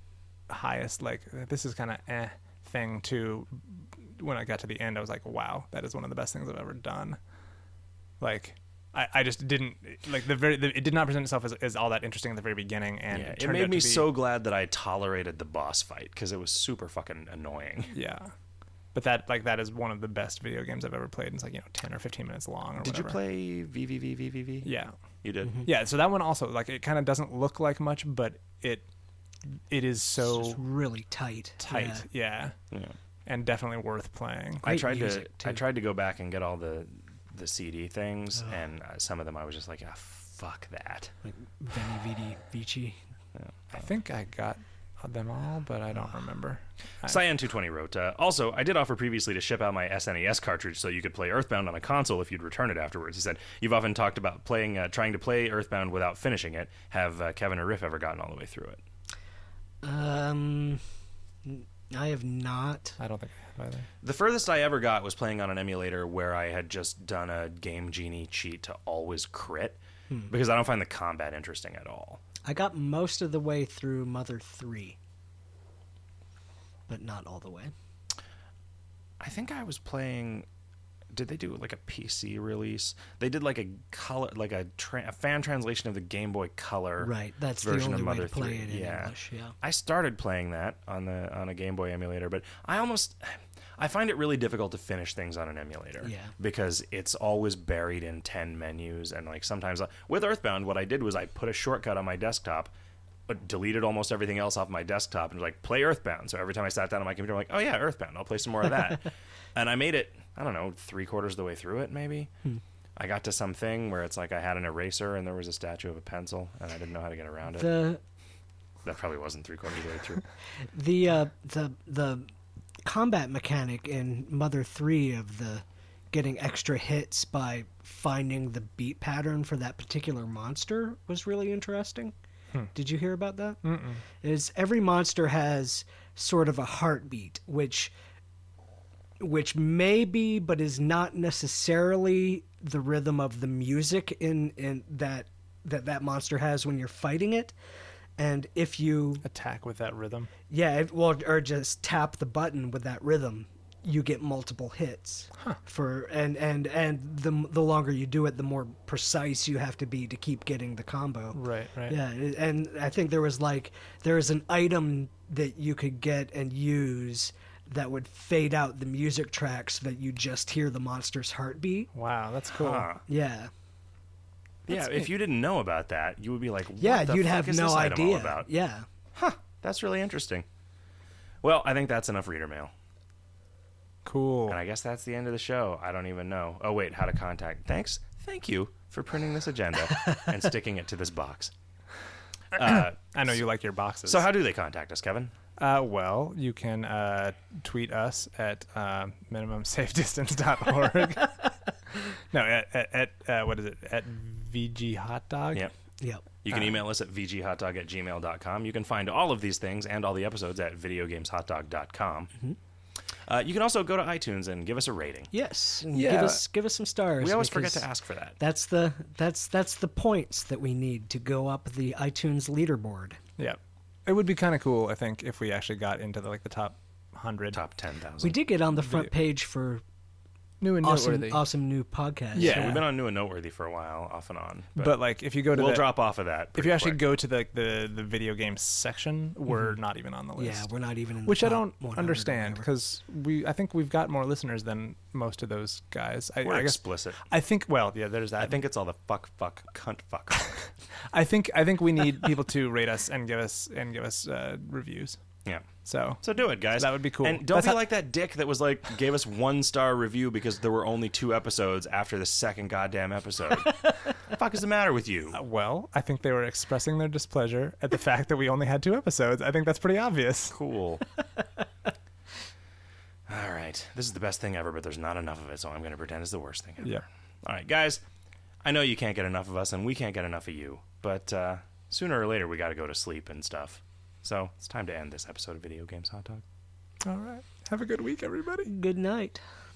highest like this is kind of eh thing to when I got to the end I was like, wow, that is one of the best things I've ever done. Like I, I just didn't like the very the, it did not present itself as, as all that interesting at the very beginning, and Yeah, it, it turned made out me to be, so glad that I tolerated the boss fight because it was super fucking annoying. yeah. But that like that is one of the best video games I've ever played. And it's like, you know, ten or fifteen minutes long. Or Did whatever. you play V V V V V V? Yeah, You did? Mm-hmm. yeah. So that one also like it kind of doesn't look like much, but it it is It's so just really tight. tight. Yeah. Yeah. Yeah. And definitely worth playing. I Great tried to music, I too. tried to go back and get all the the C D things, Oh. and uh, some of them I was just like, ah, fuck that. Like Veni Vidi Vici. Yeah. I think I got them all, but I don't remember. I- Cyan two twenty wrote, uh, also, I did offer previously to ship out my S N E S cartridge so you could play Earthbound on a console if you'd return it afterwards. He said, you've often talked about playing, uh, trying to play Earthbound without finishing it. Have uh, Kevin or Riff ever gotten all the way through it? Um, I have not. I don't think I have either. The furthest I ever got was playing on an emulator where I had just done a Game Genie cheat to always crit, because I don't find the combat interesting at all. I got most of the way through Mother three, but not all the way. I think I was playing. Did they do like a P C release? They did like a color, like a, tra- a fan translation of the Game Boy Color. Right, that's the version only of way Mother to play three. it in Yeah. English. Yeah. I started playing that on the on a Game Boy emulator, but I almost I find it really difficult to finish things on an emulator. Yeah. Because it's always buried in ten menus, and like sometimes uh, with Earthbound, what I did was I put a shortcut on my desktop, but deleted almost everything else off my desktop, and was like, play Earthbound. So every time I sat down on my computer, I'm like, oh yeah, Earthbound, I'll play some more of that. And I made it, I don't know, three quarters of the way through it, maybe. Hmm. I got to something where it's like I had an eraser and there was a statue of a pencil, and I didn't know how to get around it. The That probably wasn't three quarters of the way through. the uh, the the combat mechanic in Mother three of the getting extra hits by finding the beat pattern for that particular monster was really interesting. Hmm. Did you hear about that? Mm-mm. Is every monster has sort of a heartbeat, which which may be, but is not necessarily the rhythm of the music in in that that that monster has when you're fighting it. And if you Attack with that rhythm. yeah, if, well, or just tap the button with that rhythm, you get multiple hits. Huh. For and and and the the longer you do it, the more precise you have to be to keep getting the combo. Right, right. Yeah, and I think there was like there was an item that you could get and use that would fade out the music tracks so that you just hear the monster's heartbeat. Wow, that's cool. Huh. Yeah. Yeah, That's if neat. you didn't know about that, you would be like, what Yeah, the you'd fuck have is no this item all idea. about? Yeah. Huh, that's really interesting. Well, I think that's enough reader mail. Cool. And I guess that's the end of the show. I don't even know. Oh, wait, how to contact. Thanks. Thank you for printing this agenda and sticking it to this box. Uh, I know you like your boxes. so how do they contact us, Kevin? Uh, well, you can uh, tweet us at uh, minimum safe distance dot org. no, at, at, at uh, what is it? At V G Hot Dog? Yep. Yep. You can Uh, email us at v g hot dog at gmail dot com. You can find all of these things and all the episodes at video games hot dog dot com. Mm-hmm. Uh, you can also go to iTunes and give us a rating. Yes. And Yeah. Give us give us some stars. We always forget because to ask for that. That's the that's that's the points that we need to go up the iTunes leaderboard. Yeah. It would be kind of cool, I think, if we actually got into the, like the top one hundred. Top ten thousand. We did get on the front Video- page for New and awesome noteworthy. awesome new podcast. Yeah, Yeah. we've been on New and Noteworthy for a while, off and on. But, But, like, if you go to we'll the, drop off of that. if pretty you actually quick. go to the, the the video game section, we're not even on the list. Yeah, we're not even in the Which I top don't one hundred or understand whatever. because we I think we've got more listeners than most of those guys. I, We're I guess explicit. I think well, yeah, there's that. I think it's all the fuck, fuck, cunt, fuck. I think I think we need people to rate us and give us and give us uh, reviews. Yeah. So So do it, guys. That would be cool. And don't That's be how- like that dick that was like gave us one star review because there were only two episodes after the second goddamn episode. What the fuck is the matter with you? uh, well, I think they were expressing their displeasure at the fact that we only had two episodes. I think that's pretty obvious. Cool. All right. This is the best thing ever, but there's not enough of it, so I'm going to pretend it's the worst thing ever. Yeah. All right, guys. I know you can't get enough of us, and we can't get enough of you, but uh, sooner or later we got to go to sleep and stuff. So it's time to end this episode of Video Games Hot Dog. All right. Have a good week, everybody. Good night.